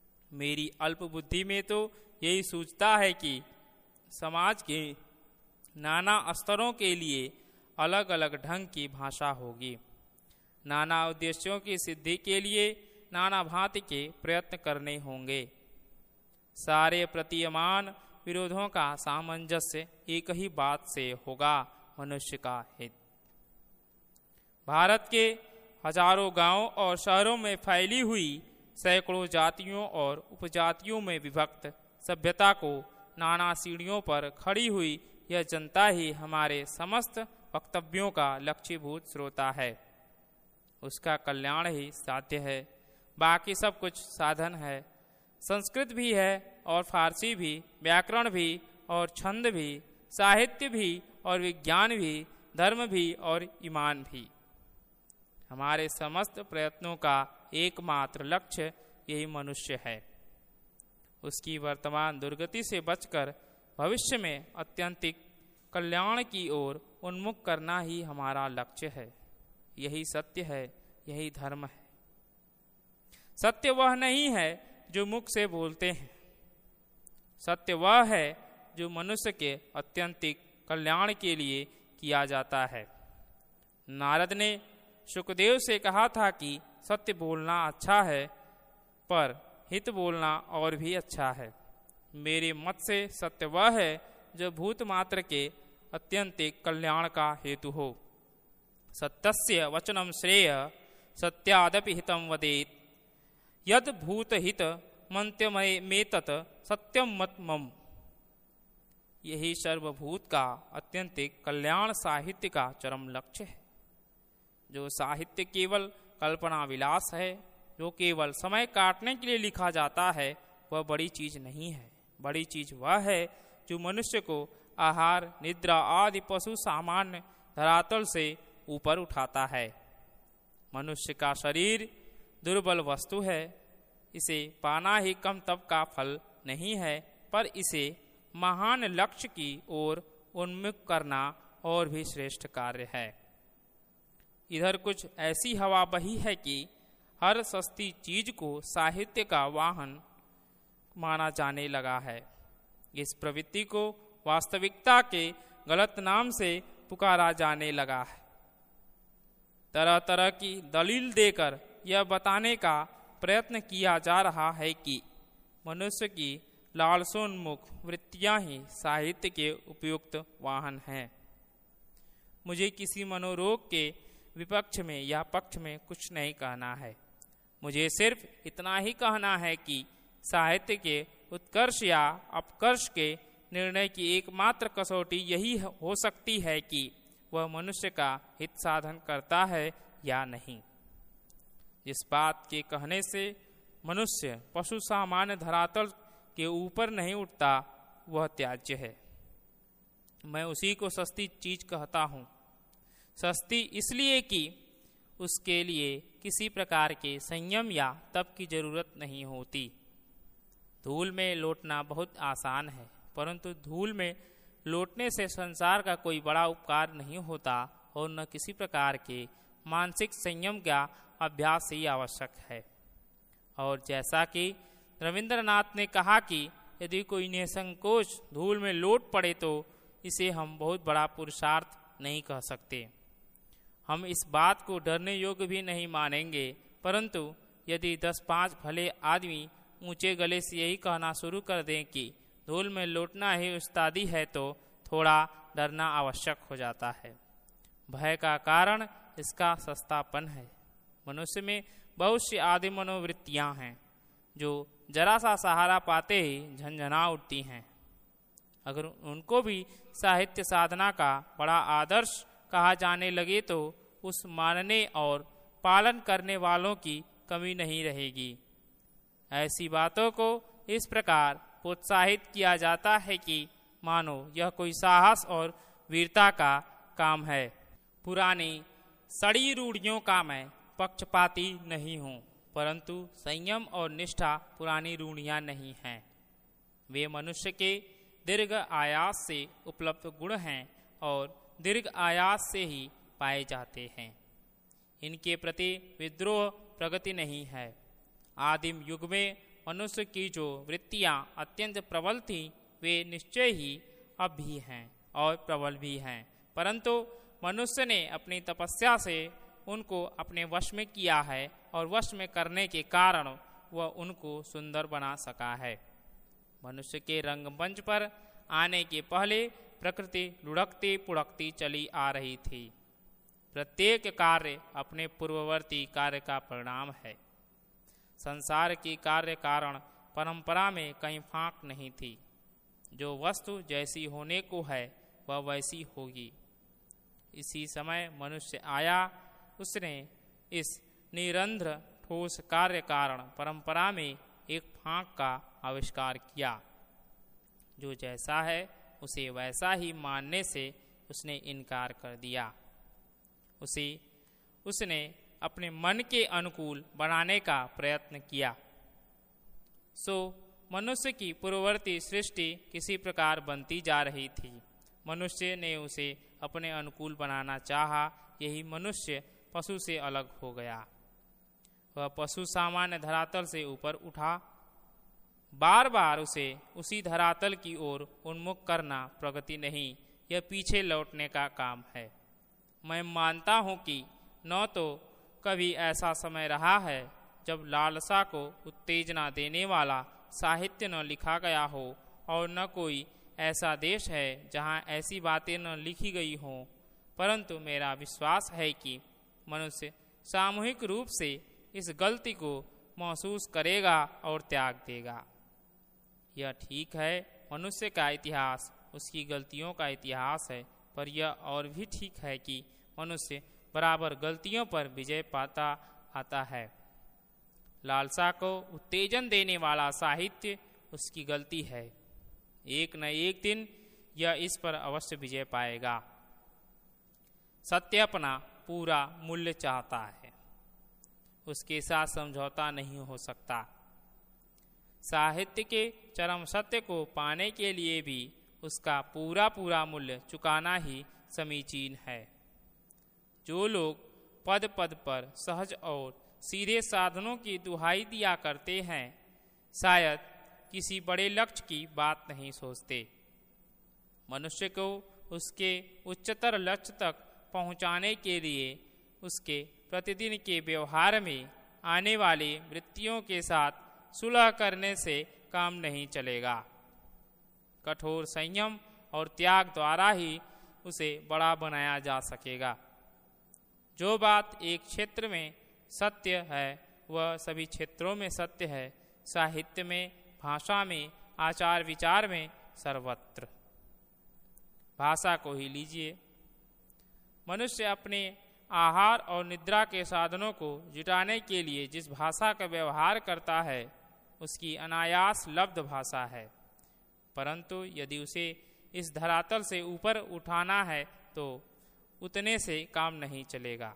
मेरी अल्प बुद्धि में तो यही सूझता है कि समाज के नाना स्तरों के लिए अलग अलग ढंग की भाषा होगी। नाना उद्देश्यों की सिद्धि के लिए नाना भांति के प्रयत्न करने होंगे। सारे प्रतीयमान विरोधों का सामंजस्य एक ही बात से होगा, मनुष्य का हित। भारत के हजारों गांवों और शहरों में फैली हुई सैकड़ों जातियों और उपजातियों में विभक्त सभ्यता को नाना सीढ़ियों पर खड़ी हुई यह जनता ही हमारे समस्त वक्तव्यों का लक्ष्यभूत श्रोता है। उसका कल्याण ही साध्य है, बाकी सब कुछ साधन है। संस्कृत भी है और फारसी भी, व्याकरण भी और छंद भी, साहित्य भी और विज्ञान भी, धर्म भी और ईमान भी। हमारे समस्त प्रयत्नों का एकमात्र लक्ष्य यही मनुष्य है। उसकी वर्तमान दुर्गति से बचकर भविष्य में अत्यंतिक कल्याण की ओर उन्मुख करना ही हमारा लक्ष्य है। यही सत्य है, यही धर्म है। सत्य वह नहीं है जो मुख से बोलते हैं, सत्य वह है जो मनुष्य के अत्यंतिक कल्याण के लिए किया जाता है। नारद ने शुकदेव से कहा था कि सत्य बोलना अच्छा है, पर हित बोलना और भी अच्छा है। मेरे मत से सत्य वह है जो भूत मात्र के अत्यंतिक कल्याण का हेतु हो। सत्यस्य वचनम श्रेय सत्यादपि हितम वदेत, यद भूत हित मंत्यमेतत् सत्यम मत मम। यही सर्वभूत का अत्यंतिक कल्याण साहित्य का चरम लक्ष्य है। जो साहित्य केवल कल्पना विलास है, जो केवल समय काटने के लिए लिखा जाता है, वह बड़ी चीज नहीं है। बड़ी चीज वह है जो मनुष्य को आहार, निद्रा आदि पशु सामान्य धरातल से ऊपर उठाता है। मनुष्य का शरीर दुर्बल वस्तु है, इसे पाना ही कम तप का फल नहीं है, पर इसे महान लक्ष्य की ओर उन्मुख करना और भी श्रेष्ठ कार्य है। इधर कुछ ऐसी हवा बही है कि हर सस्ती चीज को साहित्य का वाहन माना जाने लगा है। इस प्रवृत्ति को वास्तविकता के गलत नाम से पुकारा जाने लगा है। तरह तरह की दलील देकर यह बताने का प्रयत्न किया जा रहा है कि मनुष्य की लालसोन्मुख वृत्तियां ही साहित्य के उपयुक्त वाहन हैं। मुझे किसी मनोरोग के विपक्ष में या पक्ष में कुछ नहीं कहना है। मुझे सिर्फ इतना ही कहना है कि साहित्य के उत्कर्ष या अपकर्ष के निर्णय की एकमात्र कसौटी यही हो सकती है कि वह मनुष्य का हित साधन करता है या नहीं। इस बात के कहने से मनुष्य पशु सामान्य धरातल के ऊपर नहीं उठता, वह त्याज्य है। मैं उसी को सस्ती चीज कहता हूँ। सस्ती इसलिए कि उसके लिए किसी प्रकार के संयम या तप की जरूरत नहीं होती। धूल में लौटना बहुत आसान है, परंतु धूल में लौटने से संसार का कोई बड़ा उपकार नहीं होता और न किसी प्रकार के मानसिक संयम का अभ्यास ही आवश्यक है। और जैसा कि रविंद्रनाथ ने कहा कि यदि कोई निसंकोच धूल में लौट पड़े तो इसे हम बहुत बड़ा पुरुषार्थ नहीं कह सकते। हम इस बात को डरने योग्य भी नहीं मानेंगे, परंतु यदि दस पांच भले आदमी ऊंचे गले से यही कहना शुरू कर दें कि धूल में लौटना ही उस्तादी है, तो थोड़ा डरना आवश्यक हो जाता है। भय का कारण इसका सस्तापन है। मनुष्य में बहुत सी आदि मनोवृत्तियां हैं जो जरा सा सहारा पाते ही झंझना उठती हैं। अगर उनको भी साहित्य साधना का बड़ा आदर्श कहा जाने लगे तो उस मानने और पालन करने वालों की कमी नहीं रहेगी। ऐसी बातों को इस प्रकार प्रोत्साहित किया जाता है कि मानो यह कोई साहस और वीरता का काम है। पुरानी सड़ी रूढ़ियों का मैं पक्षपाती नहीं हूँ, परंतु संयम और निष्ठा पुरानी रूढ़ियाँ नहीं हैं। वे मनुष्य के दीर्घ आयास से उपलब्ध गुण हैं और दीर्घ आयास से ही पाए जाते हैं। इनके प्रति विद्रोह प्रगति नहीं है। आदिम युग में मनुष्य की जो वृत्तियां अत्यंत प्रबल थीं, वे निश्चय ही अब भी हैं और प्रबल भी हैं, परंतु मनुष्य ने अपनी तपस्या से उनको अपने वश में किया है और वश में करने के कारण वह उनको सुंदर बना सका है। मनुष्य के रंगमंच पर आने के पहले प्रकृति लुढ़कती पुढ़कती चली आ रही थी। प्रत्येक कार्य अपने पूर्ववर्ती कार्य का परिणाम है। संसार की कार्य कारण परंपरा में कहीं फांक नहीं थी। जो वस्तु जैसी होने को है वह वैसी होगी। इसी समय मनुष्य आया, उसने इस निरंध्र ठोस कार्य कारण परंपरा में एक फांक का आविष्कार किया। जो जैसा है उसे वैसा ही मानने से उसने इनकार कर दिया। उसे उसने अपने मन के अनुकूल बनाने का प्रयत्न किया। सो मनुष्य की पूर्ववर्ती सृष्टि किसी प्रकार बनती जा रही थी। मनुष्य ने उसे अपने अनुकूल बनाना चाहा। यही मनुष्य पशु से अलग हो गया। वह पशु सामान्य धरातल से ऊपर उठा। बार बार उसे उसी धरातल की ओर उन्मुख करना प्रगति नहीं, यह पीछे लौटने का काम है। मैं मानता हूँ कि न तो कभी ऐसा समय रहा है जब लालसा को उत्तेजना देने वाला साहित्य न लिखा गया हो, और न कोई ऐसा देश है जहाँ ऐसी बातें न लिखी गई हों, परंतु मेरा विश्वास है कि मनुष्य सामूहिक रूप से इस गलती को महसूस करेगा और त्याग देगा। यह ठीक है, मनुष्य का इतिहास उसकी गलतियों का इतिहास है, पर यह और भी ठीक है कि मनुष्य बराबर गलतियों पर विजय पाता आता है। लालसा को उत्तेजन देने वाला साहित्य उसकी गलती है। एक न एक दिन यह इस पर अवश्य विजय पाएगा। सत्य अपना पूरा मूल्य चाहता है, उसके साथ समझौता नहीं हो सकता। साहित्य के चरम सत्य को पाने के लिए भी उसका पूरा पूरा मूल्य चुकाना ही समीचीन है। जो लोग पद पद पर सहज और सीधे साधनों की दुहाई दिया करते हैं, शायद किसी बड़े लक्ष्य की बात नहीं सोचते। मनुष्य को उसके उच्चतर लक्ष्य तक पहुंचाने के लिए उसके प्रतिदिन के व्यवहार में आने वाली वृत्तियों के साथ सुलह करने से काम नहीं चलेगा। कठोर संयम और त्याग द्वारा ही उसे बड़ा बनाया जा सकेगा। जो बात एक क्षेत्र में सत्य है वह सभी क्षेत्रों में सत्य है, साहित्य में, भाषा में, आचार विचार में, सर्वत्र। भाषा को ही लीजिए। मनुष्य अपने आहार और निद्रा के साधनों को जुटाने के लिए जिस भाषा का व्यवहार करता है उसकी अनायास लब्ध भाषा है, परंतु यदि उसे इस धरातल से ऊपर उठाना है तो उतने से काम नहीं चलेगा।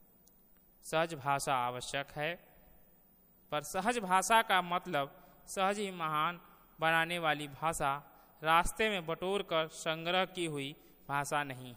सहज भाषा आवश्यक है, पर सहज भाषा का मतलब सहज ही महान बनाने वाली भाषा, रास्ते में बटोर कर संग्रह की हुई भाषा नहीं।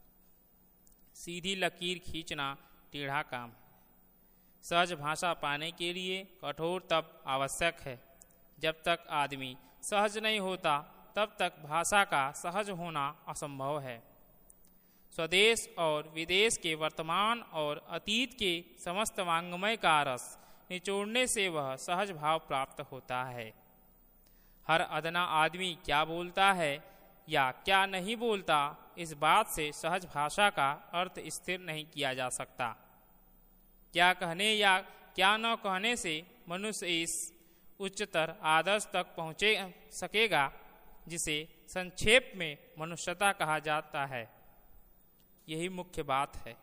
सीधी लकीर खींचना टेढ़ा काम है। सहज भाषा पाने के लिए कठोर तप आवश्यक है। जब तक आदमी सहज नहीं होता तब तक भाषा का सहज होना असंभव है। स्वदेश और विदेश के वर्तमान और अतीत के समस्त वांग्मय का रस निचोड़ने से वह सहज भाव प्राप्त होता है। हर अदना आदमी क्या बोलता है या क्या नहीं बोलता, इस बात से सहज भाषा का अर्थ स्थिर नहीं किया जा सकता। क्या कहने या क्या न कहने से मनुष्य इस उच्चतर आदर्श तक पहुँचे सकेगा जिसे संक्षेप में मनुष्यता कहा जाता है। यही मुख्य बात है।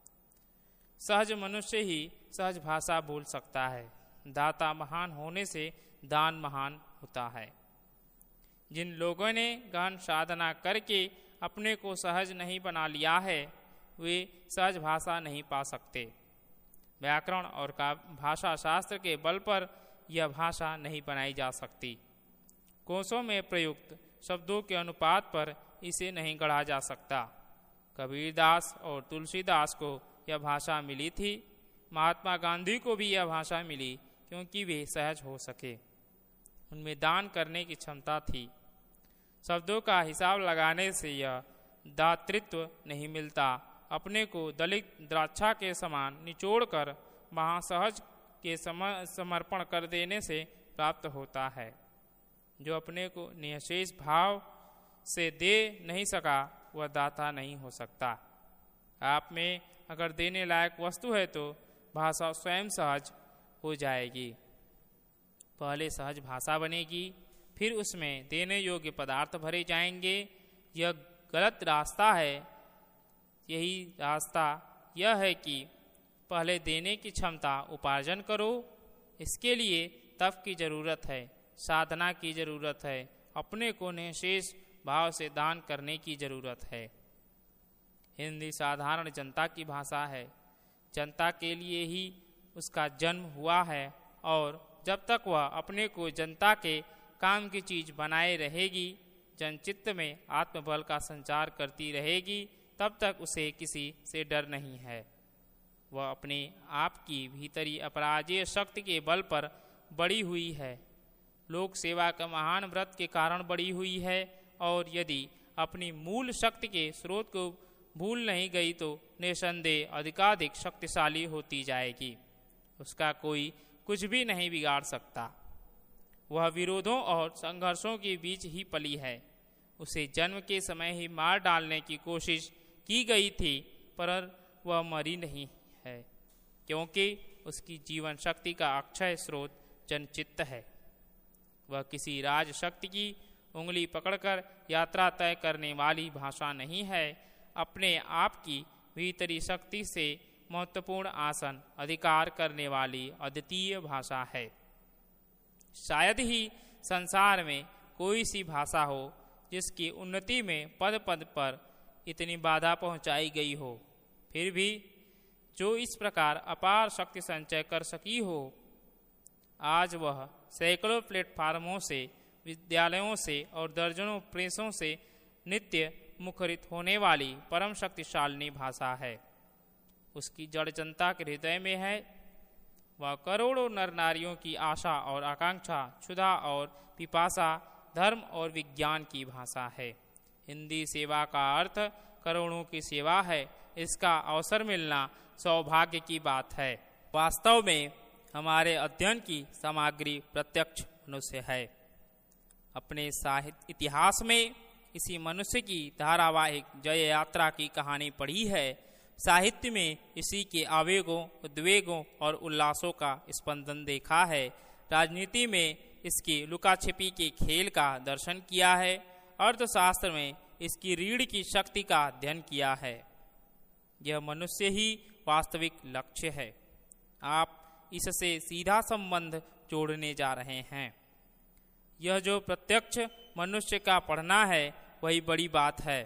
सहज मनुष्य ही सहज भाषा बोल सकता है। दाता महान होने से दान महान होता है। जिन लोगों ने गहन साधना करके अपने को सहज नहीं बना लिया है वे सहज भाषा नहीं पा सकते। व्याकरण और का भाषा शास्त्र के बल पर यह भाषा नहीं बनाई जा सकती। कोशों में प्रयुक्त शब्दों के अनुपात पर इसे नहीं गढ़ा जा सकता। कबीरदास और तुलसीदास को यह भाषा मिली थी। महात्मा गांधी को भी यह भाषा मिली क्योंकि वे सहज हो सके। उनमें दान करने की क्षमता थी। शब्दों का हिसाब लगाने से यह दातृत्व नहीं मिलता। अपने को दलित द्राक्षा के समान निचोड़कर महासहज के समर्पण कर देने से प्राप्त होता है। जो अपने को निःशेष भाव से दे नहीं सका वह दाता नहीं हो सकता। आप में अगर देने लायक वस्तु है तो भाषा स्वयं सहज हो जाएगी। पहले सहज भाषा बनेगी, फिर उसमें देने योग्य पदार्थ भरे जाएंगे। यह गलत रास्ता है। यही रास्ता यह है कि पहले देने की क्षमता उपार्जन करो। इसके लिए तप की जरूरत है, साधना की जरूरत है, अपने को निःशेष भाव से दान करने की जरूरत है। हिंदी साधारण जनता की भाषा है। जनता के लिए ही उसका जन्म हुआ है और जब तक वह अपने को जनता के काम की चीज बनाए रहेगी, जनचित्त में आत्मबल का संचार करती रहेगी, तब तक उसे किसी से डर नहीं है। वह अपने आप की भीतरी अपराजेय शक्ति के बल पर बड़ी हुई है। लोक सेवा का महान व्रत के कारण बड़ी हुई है और यदि अपनी मूल शक्ति के स्रोत को भूल नहीं गई तो निसंदेह अधिकाधिक शक्तिशाली होती जाएगी। उसका कोई कुछ भी नहीं बिगाड़ सकता। वह विरोधों और संघर्षों के बीच ही पली है। उसे जन्म के समय ही मार डालने की कोशिश की गई थी, पर वह मरी नहीं है, क्योंकि उसकी जीवन शक्ति का अक्षय स्रोत जनचित्त है। वह किसी राज शक्ति की उंगली पकड़कर यात्रा तय करने वाली भाषा नहीं है, अपने आप की भीतरी शक्ति से महत्वपूर्ण आसन अधिकार करने वाली अद्वितीय भाषा है। शायद ही संसार में कोई सी भाषा हो जिसकी उन्नति में पद पद पर इतनी बाधा पहुंचाई गई हो, फिर भी जो इस प्रकार अपार शक्ति संचय कर सकी हो, आज वह सैकड़ों प्लेटफार्मों से, विद्यालयों से और दर्जनों प्रेसों से नित्य मुखरित होने वाली परम शक्तिशालिनी भाषा है। उसकी जड़ जनता के हृदय में है। वह करोड़ों नर नारियों की आशा और आकांक्षा, क्षुधा और पिपासा, धर्म और विज्ञान की भाषा है। हिंदी सेवा का अर्थ करोड़ों की सेवा है। इसका अवसर मिलना सौभाग्य की बात है। वास्तव में हमारे अध्ययन की सामग्री प्रत्यक्ष मनुष्य है। अपने साहित्य इतिहास में इसी मनुष्य की धारावाहिक जय यात्रा की कहानी पढ़ी है। साहित्य में इसी के आवेगों, उद्वेगों और उल्लासों का स्पंदन देखा है। राजनीति में इसकी लुका छिपी के खेल का दर्शन किया है। अर्थशास्त्र में इसकी रीढ़ की शक्ति का अध्ययन किया है। यह मनुष्य ही वास्तविक लक्ष्य है। आप इससे सीधा संबंध जोड़ने जा रहे हैं। यह जो प्रत्यक्ष मनुष्य का पढ़ना है वही बड़ी बात है।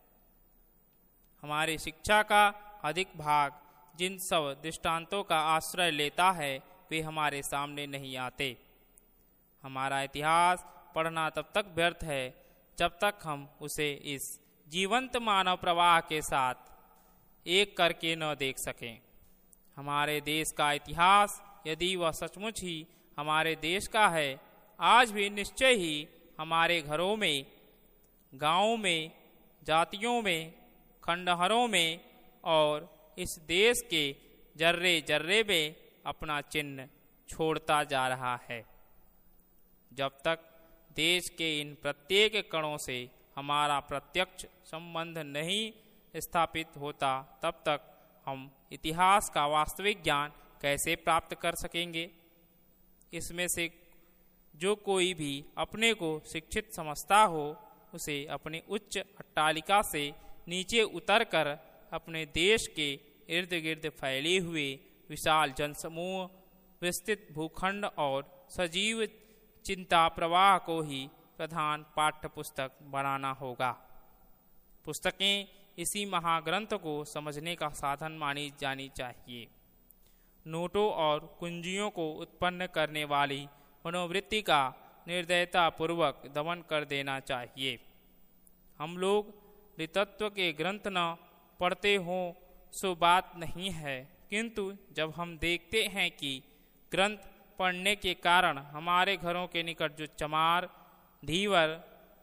हमारी शिक्षा का अधिक भाग जिन सब दृष्टांतों का आश्रय लेता है वे हमारे सामने नहीं आते। हमारा इतिहास पढ़ना तब तक व्यर्थ है जब तक हम उसे इस जीवंत मानव प्रवाह के साथ एक करके न देख सकें। हमारे देश का इतिहास, यदि वह सचमुच ही हमारे देश का है, आज भी निश्चय ही हमारे घरों में, गांवों में, जातियों में, खंडहरों में और इस देश के जर्रे जर्रे में अपना चिन्ह छोड़ता जा रहा है। जब तक देश के इन प्रत्येक कणों से हमारा प्रत्यक्ष संबंध नहीं स्थापित होता, तब तक हम इतिहास का वास्तविक ज्ञान कैसे प्राप्त कर सकेंगे। इसमें से जो कोई भी अपने को शिक्षित समझता हो, उसे अपनी उच्च अट्टालिका से नीचे उतरकर अपने देश के इर्द गिर्द फैले हुए विशाल जनसमूह, विस्तृत भूखंड और सजीव चिंता प्रवाह को ही प्रधान पाठ्य पुस्तक बनाना होगा। पुस्तकें इसी महाग्रंथ को समझने का साधन मानी जानी चाहिए। नोटों और कुंजियों को उत्पन्न करने वाली मनोवृत्ति का निर्दयता पूर्वक दमन कर देना चाहिए। हम लोग ऋतत्व के ग्रंथ न पढ़ते हों सो बात नहीं है, किंतु जब हम देखते हैं कि ग्रंथ पढ़ने के कारण हमारे घरों के निकट जो चमार, धीवर,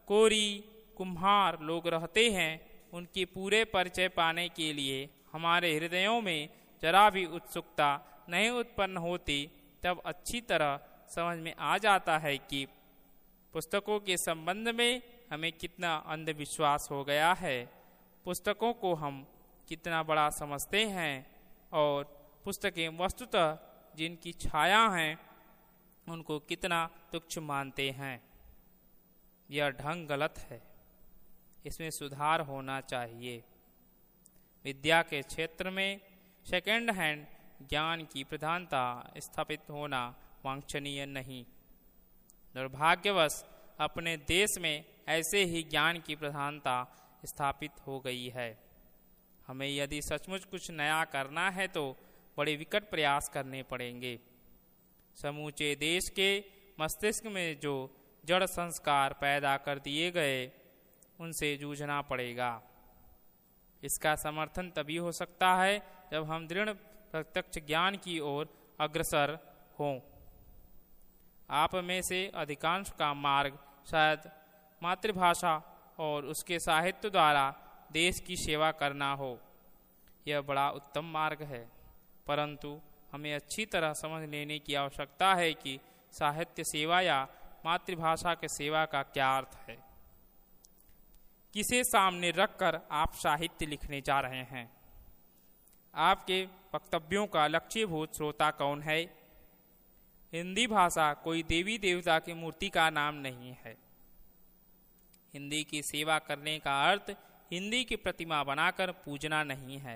कोरी कुम्हार लोग रहते हैं, उनकी पूरे परिचय पाने के लिए हमारे हृदयों में जरा भी उत्सुकता नहीं उत्पन्न होती, तब अच्छी तरह समझ में आ जाता है कि पुस्तकों के संबंध में हमें कितना अंधविश्वास हो गया है, पुस्तकों को हम कितना बड़ा समझते हैं और पुस्तकें वस्तुतः जिनकी छाया हैं उनको कितना तुच्छ मानते हैं। यह ढंग गलत है, इसमें सुधार होना चाहिए। विद्या के क्षेत्र में सेकेंड हैंड ज्ञान की प्रधानता स्थापित होना वांछनीय नहीं। दुर्भाग्यवश अपने देश में ऐसे ही ज्ञान की प्रधानता स्थापित हो गई है। हमें यदि सचमुच कुछ नया करना है तो बड़े विकट प्रयास करने पड़ेंगे। समूचे देश के मस्तिष्क में जो जड़ संस्कार पैदा कर दिए गए उनसे जूझना पड़ेगा। इसका समर्थन तभी हो सकता है जब हम दृढ़ प्रत्यक्ष ज्ञान की ओर अग्रसर हों। आप में से अधिकांश का मार्ग शायद मातृभाषा और उसके साहित्य द्वारा देश की सेवा करना हो। यह बड़ा उत्तम मार्ग है, परंतु हमें अच्छी तरह समझ लेने की आवश्यकता है कि साहित्य सेवा या मातृभाषा के सेवा का क्या अर्थ है। किसे सामने रखकर आप साहित्य लिखने जा रहे हैं? आपके वक्तव्यों का लक्ष्यभूत श्रोता कौन है? हिंदी भाषा कोई देवी देवता की मूर्ति का नाम नहीं है। हिंदी की सेवा करने का अर्थ हिंदी की प्रतिमा बनाकर पूजना नहीं है।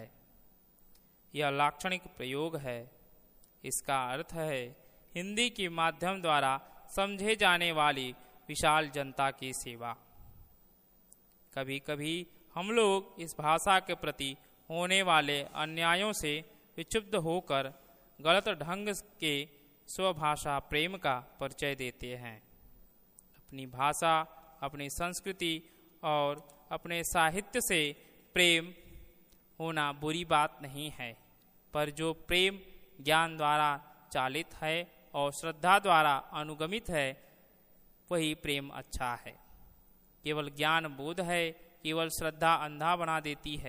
यह लाक्षणिक प्रयोग है। इसका अर्थ है हिंदी के माध्यम द्वारा समझे जाने वाली विशाल जनता की सेवा। कभी कभी हम लोग इस भाषा के प्रति होने वाले अन्यायों से विक्षुब्ध होकर गलत ढंग के स्वभाषा प्रेम का परिचय देते हैं। अपनी भाषा, अपनी संस्कृति और अपने साहित्य से प्रेम होना बुरी बात नहीं है, पर जो प्रेम ज्ञान द्वारा चालित है और श्रद्धा द्वारा अनुगमित है वही प्रेम अच्छा है। केवल ज्ञान बोध है, केवल श्रद्धा अंधा बना देती है।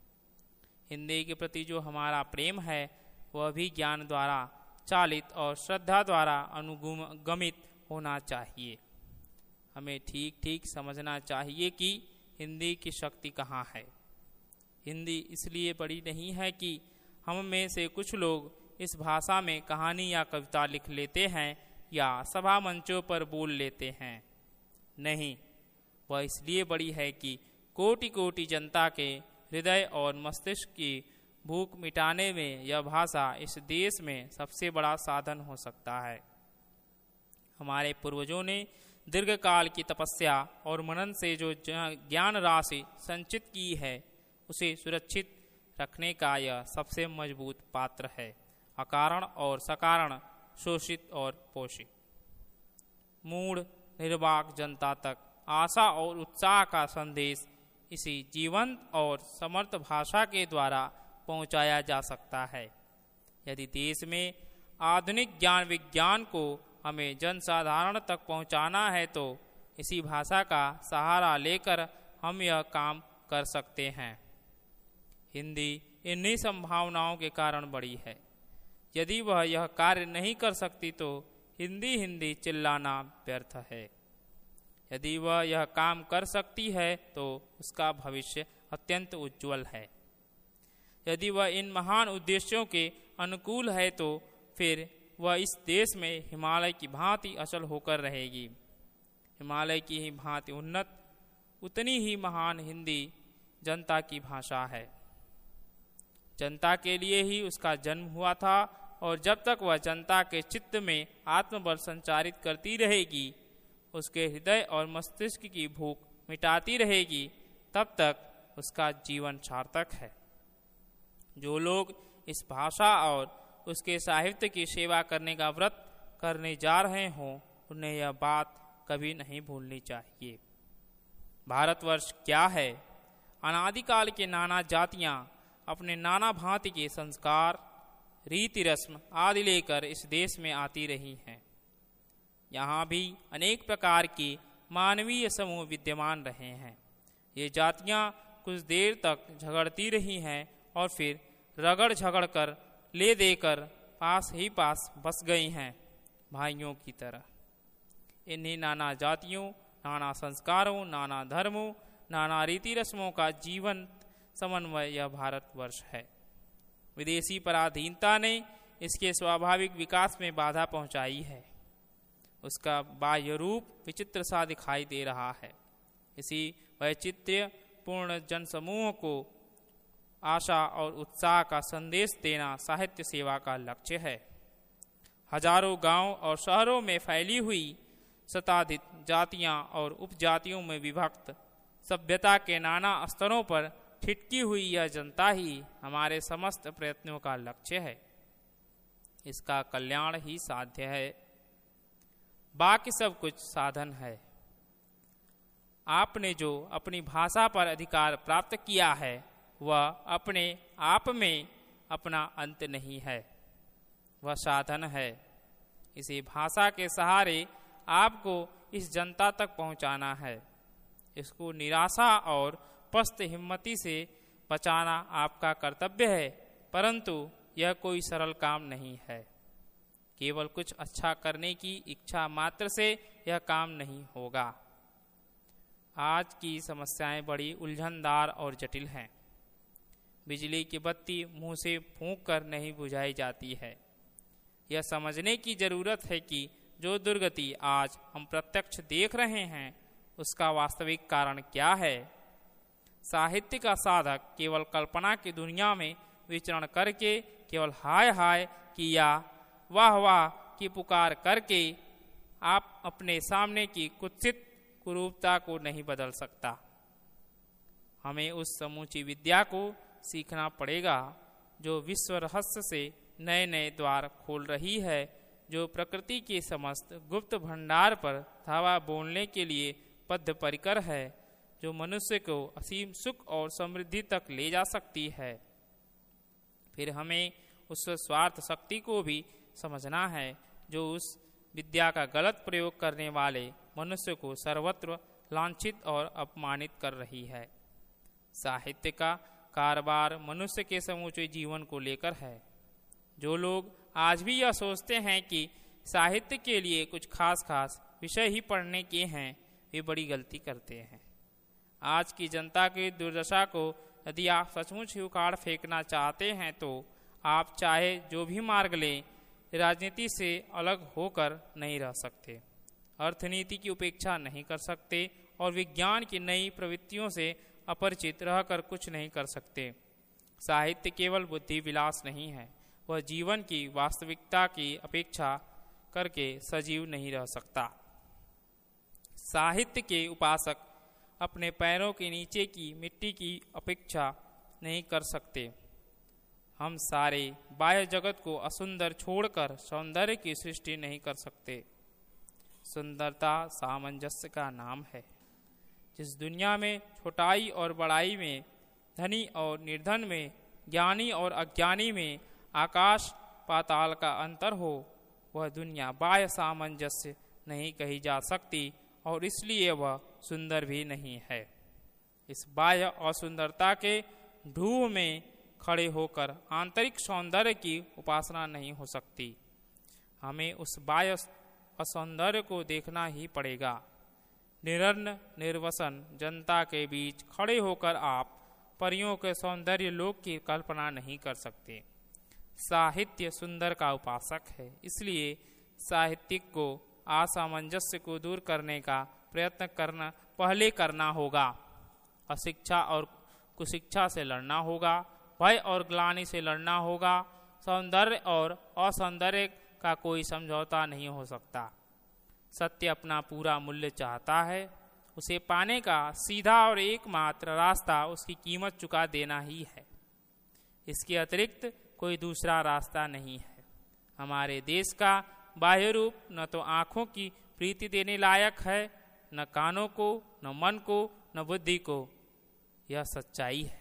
हिंदी के प्रति जो हमारा प्रेम है वह भी ज्ञान द्वारा चालित और श्रद्धा द्वारा अनुगमित होना चाहिए। हमें ठीक ठीक समझना चाहिए कि हिंदी की शक्ति कहाँ है। हिंदी इसलिए बड़ी नहीं है कि हम में से कुछ लोग इस भाषा में कहानी या कविता लिख लेते हैं या सभा मंचों पर बोल लेते हैं। नहीं, वह इसलिए बड़ी है कि कोटि कोटि जनता के हृदय और मस्तिष्क की भूख मिटाने में यह भाषा इस देश में सबसे बड़ा साधन हो सकता है। हमारे पूर्वजों ने दीर्घकाल की तपस्या और मनन से जो ज्ञान राशि संचित की है उसे सुरक्षित रखने का यह सबसे मजबूत पात्र है, अकारण और सकारण, शोषित और पोषित। मूढ़ निर्वाक जनता तक आशा और उत्साह का संदेश इसी जीवंत और समर्थ भाषा के द्वारा पहुंचाया जा सकता है। यदि देश में आधुनिक ज्ञान विज्ञान को हमें जनसाधारण तक पहुंचाना है तो इसी भाषा का सहारा लेकर हम यह काम कर सकते हैं। हिंदी इन्हीं संभावनाओं के कारण बड़ी है। यदि वह यह कार्य नहीं कर सकती तो हिंदी हिंदी चिल्लाना व्यर्थ है। यदि वह यह काम कर सकती है तो उसका भविष्य अत्यंत उज्जवल है। यदि वह इन महान उद्देश्यों के अनुकूल है तो फिर वह इस देश में हिमालय की भांति अचल होकर रहेगी। हिमालय की ही भांति उन्नत, उतनी ही महान हिंदी जनता की भाषा है। जनता के लिए ही उसका जन्म हुआ था और जब तक वह जनता के चित्त में आत्मबल संचारित करती रहेगी, उसके हृदय और मस्तिष्क की भूख मिटाती रहेगी, तब तक उसका जीवन सार्थक है। जो लोग इस भाषा और उसके साहित्य की सेवा करने का व्रत करने जा रहे हों उन्हें यह बात कभी नहीं भूलनी चाहिए। भारतवर्ष क्या है? अनादिकाल के नाना जातियां अपने नाना भांति के संस्कार, रीति रस्म आदि लेकर इस देश में आती रही हैं। यहाँ भी अनेक प्रकार की मानवीय समूह विद्यमान रहे हैं। ये जातियां कुछ देर तक झगड़ती रही हैं और फिर रगड़ झगड़ कर ले देकर पास ही पास बस गई हैं, भाइयों की तरह। इन्हीं नाना जातियों, नाना संस्कारों, नाना धर्मों, नाना रीति रस्मों का जीवन समन्वय यह भारतवर्ष है। विदेशी पराधीनता ने इसके स्वाभाविक विकास में बाधा पहुंचाई है। उसका बाह्य रूप विचित्र सा दिखाई दे रहा है। इसी वैचित्र्य पूर्ण जनसमूह को आशा और उत्साह का संदेश देना साहित्य सेवा का लक्ष्य है। हजारों गांव और शहरों में फैली हुई शताधिक जातियां और उपजातियों में विभक्त सभ्यता के नाना स्तरों पर ठिठकी हुई यह जनता ही हमारे समस्त प्रयत्नों का लक्ष्य है। इसका कल्याण ही साध्य है, बाकी सब कुछ साधन है। आपने जो अपनी भाषा पर अधिकार प्राप्त किया है वह अपने आप में अपना अंत नहीं है, वह साधन है। इसी भाषा के सहारे आपको इस जनता तक पहुंचाना है। इसको निराशा और पस्त हिम्मती से बचाना आपका कर्तव्य है, परंतु यह कोई सरल काम नहीं है। केवल कुछ अच्छा करने की इच्छा मात्र से यह काम नहीं होगा। आज की समस्याएं बड़ी उलझनदार और जटिल हैं। बिजली की बत्ती मुंह से फूंक कर नहीं बुझाई जाती है। यह समझने की जरूरत है कि जो दुर्गति आज हम प्रत्यक्ष देख रहे हैं उसका वास्तविक कारण क्या है। साहित्य का साधक केवल कल्पना की दुनिया में विचरण करके केवल हाय हाय की या वाह वाह की पुकार करके आप अपने सामने की कुत्सित कुरूपता को नहीं बदल सकता। हमें उस समूची विद्या को सीखना पड़ेगा जो विश्व रहस्य से नए नए द्वार खोल रही है, जो प्रकृति के समस्त गुप्त भंडार पर धावा बोलने के लिए बद्ध परिकर है, जो मनुष्य को असीम सुख और समृद्धि तक ले जा सकती है। फिर हमें उस स्वार्थ शक्ति को भी समझना है जो उस विद्या का गलत प्रयोग करने वाले मनुष्य को सर्वत्र लांछित और अपमानित कर रही है। साहित्य का कारोबार मनुष्य के समूचे जीवन को लेकर है। जो लोग आज भी यह सोचते हैं कि साहित्य के लिए कुछ खास खास विषय ही पढ़ने के हैं, वे बड़ी गलती करते हैं। आज की जनता की दुर्दशा को यदि आप सचमुच ही उखाड़ फेंकना चाहते हैं तो आप चाहे जो भी मार्ग लें, राजनीति से अलग होकर नहीं रह सकते, अर्थनीति की उपेक्षा नहीं कर सकते और विज्ञान की नई प्रवृत्तियों से अपरिचित रहकर कुछ नहीं कर सकते। साहित्य केवल बुद्धि विलास नहीं है, वह जीवन की वास्तविकता की अपेक्षा करके सजीव नहीं रह सकता। साहित्य के उपासक अपने पैरों के नीचे की मिट्टी की अपेक्षा नहीं कर सकते। हम सारे बाह्य जगत को असुंदर छोड़कर सौंदर्य की सृष्टि नहीं कर सकते। सुंदरता सामंजस्य का नाम है। जिस दुनिया में छोटाई और बड़ाई में, धनी और निर्धन में, ज्ञानी और अज्ञानी में आकाश पाताल का अंतर हो, वह दुनिया बाह्य सामंजस्य नहीं कही जा सकती और इसलिए वह सुंदर भी नहीं है। इस बाह्य असुंदरता के ढूंढ में खड़े होकर आंतरिक सौंदर्य की उपासना नहीं हो सकती। हमें उस बाह्य असौंदर्य को देखना ही पड़ेगा। निरन्न निर्वसन जनता के बीच खड़े होकर आप परियों के सौंदर्य लोक की कल्पना नहीं कर सकते। साहित्य सुंदर का उपासक है, इसलिए साहित्यिक को असामंजस्य को दूर करने का प्रयत्न करना पहले करना होगा। अशिक्षा और कुशिक्षा से लड़ना होगा, भय और ग्लानि से लड़ना होगा। सौंदर्य और असौंदर्य का कोई समझौता नहीं हो सकता। सत्य अपना पूरा मूल्य चाहता है, उसे पाने का सीधा और एकमात्र रास्ता उसकी कीमत चुका देना ही है। इसके अतिरिक्त कोई दूसरा रास्ता नहीं है। हमारे देश का बाह्य रूप न तो आँखों की प्रीति देने लायक है, न कानों को, न मन को, न बुद्धि को। यह सच्चाई है।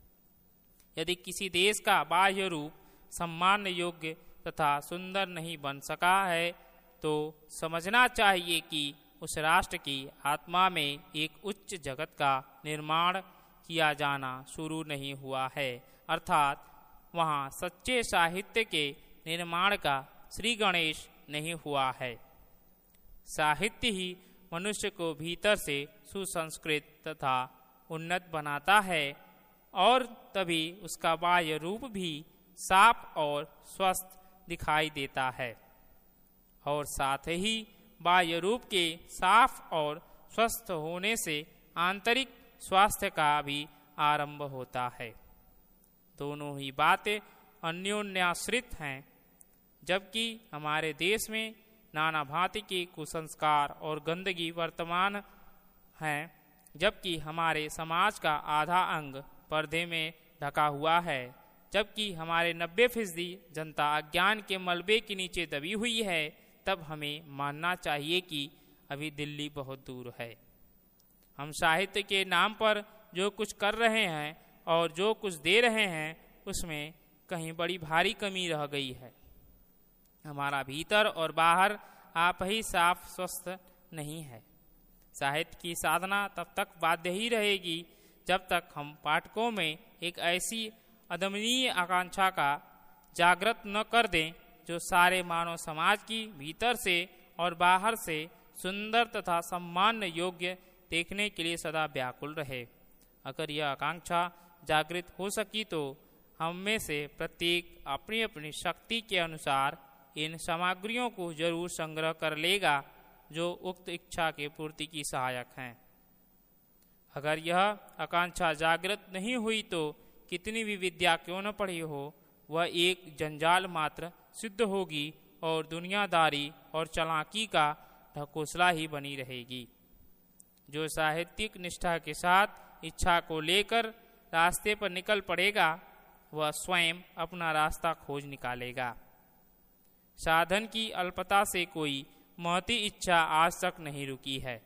यदि किसी देश का बाह्य रूप सम्मान योग्य तथा सुंदर नहीं बन सका है तो समझना चाहिए कि उस राष्ट्र की आत्मा में एक उच्च जगत का निर्माण किया जाना शुरू नहीं हुआ है, अर्थात वहाँ सच्चे साहित्य के निर्माण का श्री गणेश नहीं हुआ है। साहित्य ही मनुष्य को भीतर से सुसंस्कृत तथा उन्नत बनाता है और तभी उसका बाह्य रूप भी साफ और स्वस्थ दिखाई देता है, और साथ ही बाह्य रूप के साफ और स्वस्थ होने से आंतरिक स्वास्थ्य का भी आरंभ होता है। दोनों ही बातें अन्योन्याश्रित हैं। जबकि हमारे देश में नाना भांति के कुसंस्कार और गंदगी वर्तमान हैं, जबकि हमारे समाज का आधा अंग पर्दे में ढका हुआ है, जबकि हमारे नब्बे फीसदी जनता अज्ञान के मलबे के नीचे दबी हुई है, तब हमें मानना चाहिए कि अभी दिल्ली बहुत दूर है। हम साहित्य के नाम पर जो कुछ कर रहे हैं और जो कुछ दे रहे हैं, उसमें कहीं बड़ी भारी कमी रह गई है। हमारा भीतर और बाहर आप ही साफ स्वस्थ नहीं है। साहित्य की साधना तब तक बाध्य ही रहेगी जब तक हम पाठकों में एक ऐसी अदमनीय आकांक्षा का जागृत न कर दें जो सारे मानव समाज की भीतर से और बाहर से सुंदर तथा सम्मान योग्य देखने के लिए सदा व्याकुल रहे। अगर यह आकांक्षा जागृत हो सकी तो हम में से प्रत्येक अपनी अपनी शक्ति के अनुसार इन सामग्रियों को जरूर संग्रह कर लेगा जो उक्त इच्छा के पूर्ति की सहायक हैं। अगर यह आकांक्षा जागृत नहीं हुई तो कितनी भी विद्या क्यों न पढ़ी हो, वह एक जंजाल मात्र सिद्ध होगी और दुनियादारी और चालाकी का ढकोसला ही बनी रहेगी। जो साहित्यिक निष्ठा के साथ इच्छा को लेकर रास्ते पर निकल पड़ेगा, वह स्वयं अपना रास्ता खोज निकालेगा। साधन की अल्पता से कोई महती इच्छा आज तक नहीं रुकी है।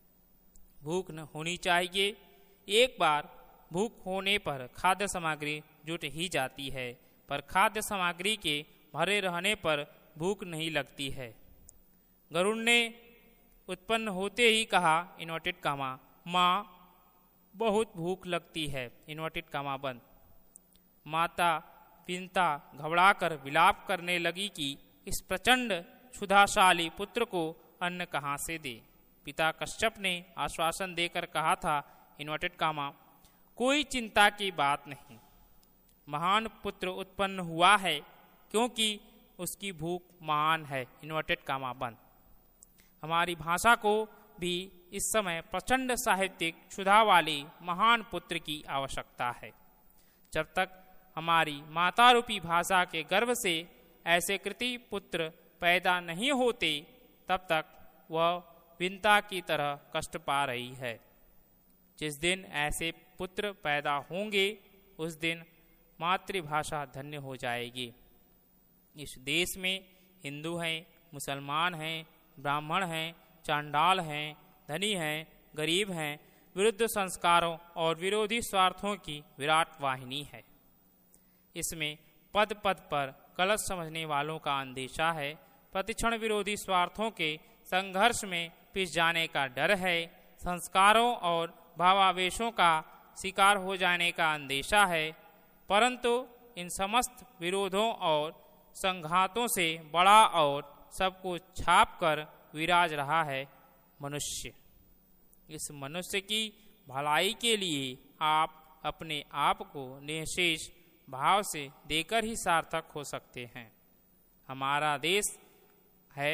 भूख न होनी चाहिए। एक बार भूख होने पर खाद्य सामग्री जुट ही जाती है, पर खाद्य सामग्री के भरे रहने पर भूख नहीं लगती है। गरुड़ ने उत्पन्न होते ही कहा, इन्वर्टेड कामा, माँ बहुत भूख लगती है, इन्वर्टेड कामा बंद। माता विनता घबराकर विलाप करने लगी कि इस प्रचंड क्षुधाशाली पुत्र को अन्न कहाँ से दे। पिता कश्यप ने आश्वासन देकर कहा था, इन्वर्टेड कामा, कोई चिंता की बात नहीं, महान पुत्र उत्पन्न हुआ है क्योंकि उसकी भूख महान है, इन्वर्टेड कामा बंद। हमारी भाषा को भी इस समय प्रचंड साहित्यिक क्षुधा वाली महान पुत्र की आवश्यकता है। जब तक हमारी माता रूपी भाषा के गर्भ से ऐसे कृति पुत्र पैदा नहीं होते, तब तक वह विनता की तरह कष्ट पा रही है। जिस दिन ऐसे पुत्र पैदा होंगे, उस दिन मातृभाषा धन्य हो जाएगी। इस देश में हिंदू हैं, मुसलमान हैं, ब्राह्मण हैं, चांडाल हैं, धनी हैं, गरीब हैं, विरुद्ध संस्कारों और विरोधी स्वार्थों की विराट वाहिनी है। इसमें पद पद पर गलत समझने वालों का अंदेशा है, प्रतिक्षण विरोधी स्वार्थों के संघर्ष में पिस जाने का डर है, संस्कारों और भावावेशों का शिकार हो जाने का अंदेशा है। परंतु इन समस्त विरोधों और संघातों से बड़ा और सबको छाप कर विराज रहा है मनुष्य। इस मनुष्य की भलाई के लिए आप अपने आप को निःशेष भाव से देकर ही सार्थक हो सकते हैं। हमारा देश है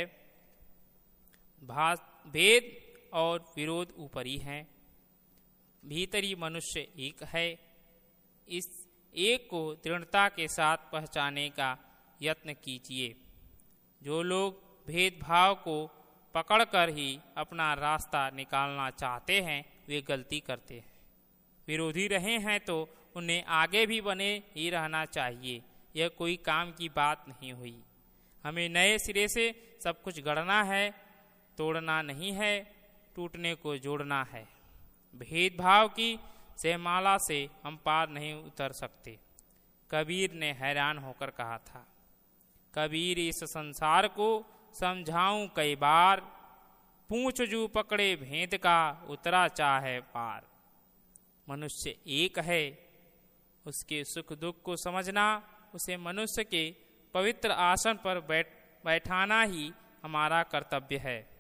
भेद और विरोध ऊपरी हैं, भीतरी मनुष्य एक है। इस एक को दृढ़ता के साथ पहचानने का यत्न कीजिए। जो लोग भेदभाव को पकड़कर ही अपना रास्ता निकालना चाहते हैं, वे गलती करते हैं। विरोधी रहे हैं तो उन्हें आगे भी बने ही रहना चाहिए। यह कोई काम की बात नहीं हुई। हमें नए सिरे से सब कुछ गढ़ना है, तोड़ना नहीं है, टूटने को जोड़ना है। भेदभाव की जयमाला से हम पार नहीं उतर सकते। कबीर ने हैरान होकर कहा था, कबीर इस संसार को समझाऊं कई बार, पूंछ जू पकड़े भेद का उतरा चाहे पार। मनुष्य एक है, उसके सुख दुख को समझना, उसे मनुष्य के पवित्र आसन पर बैठ बैठाना ही हमारा कर्तव्य है।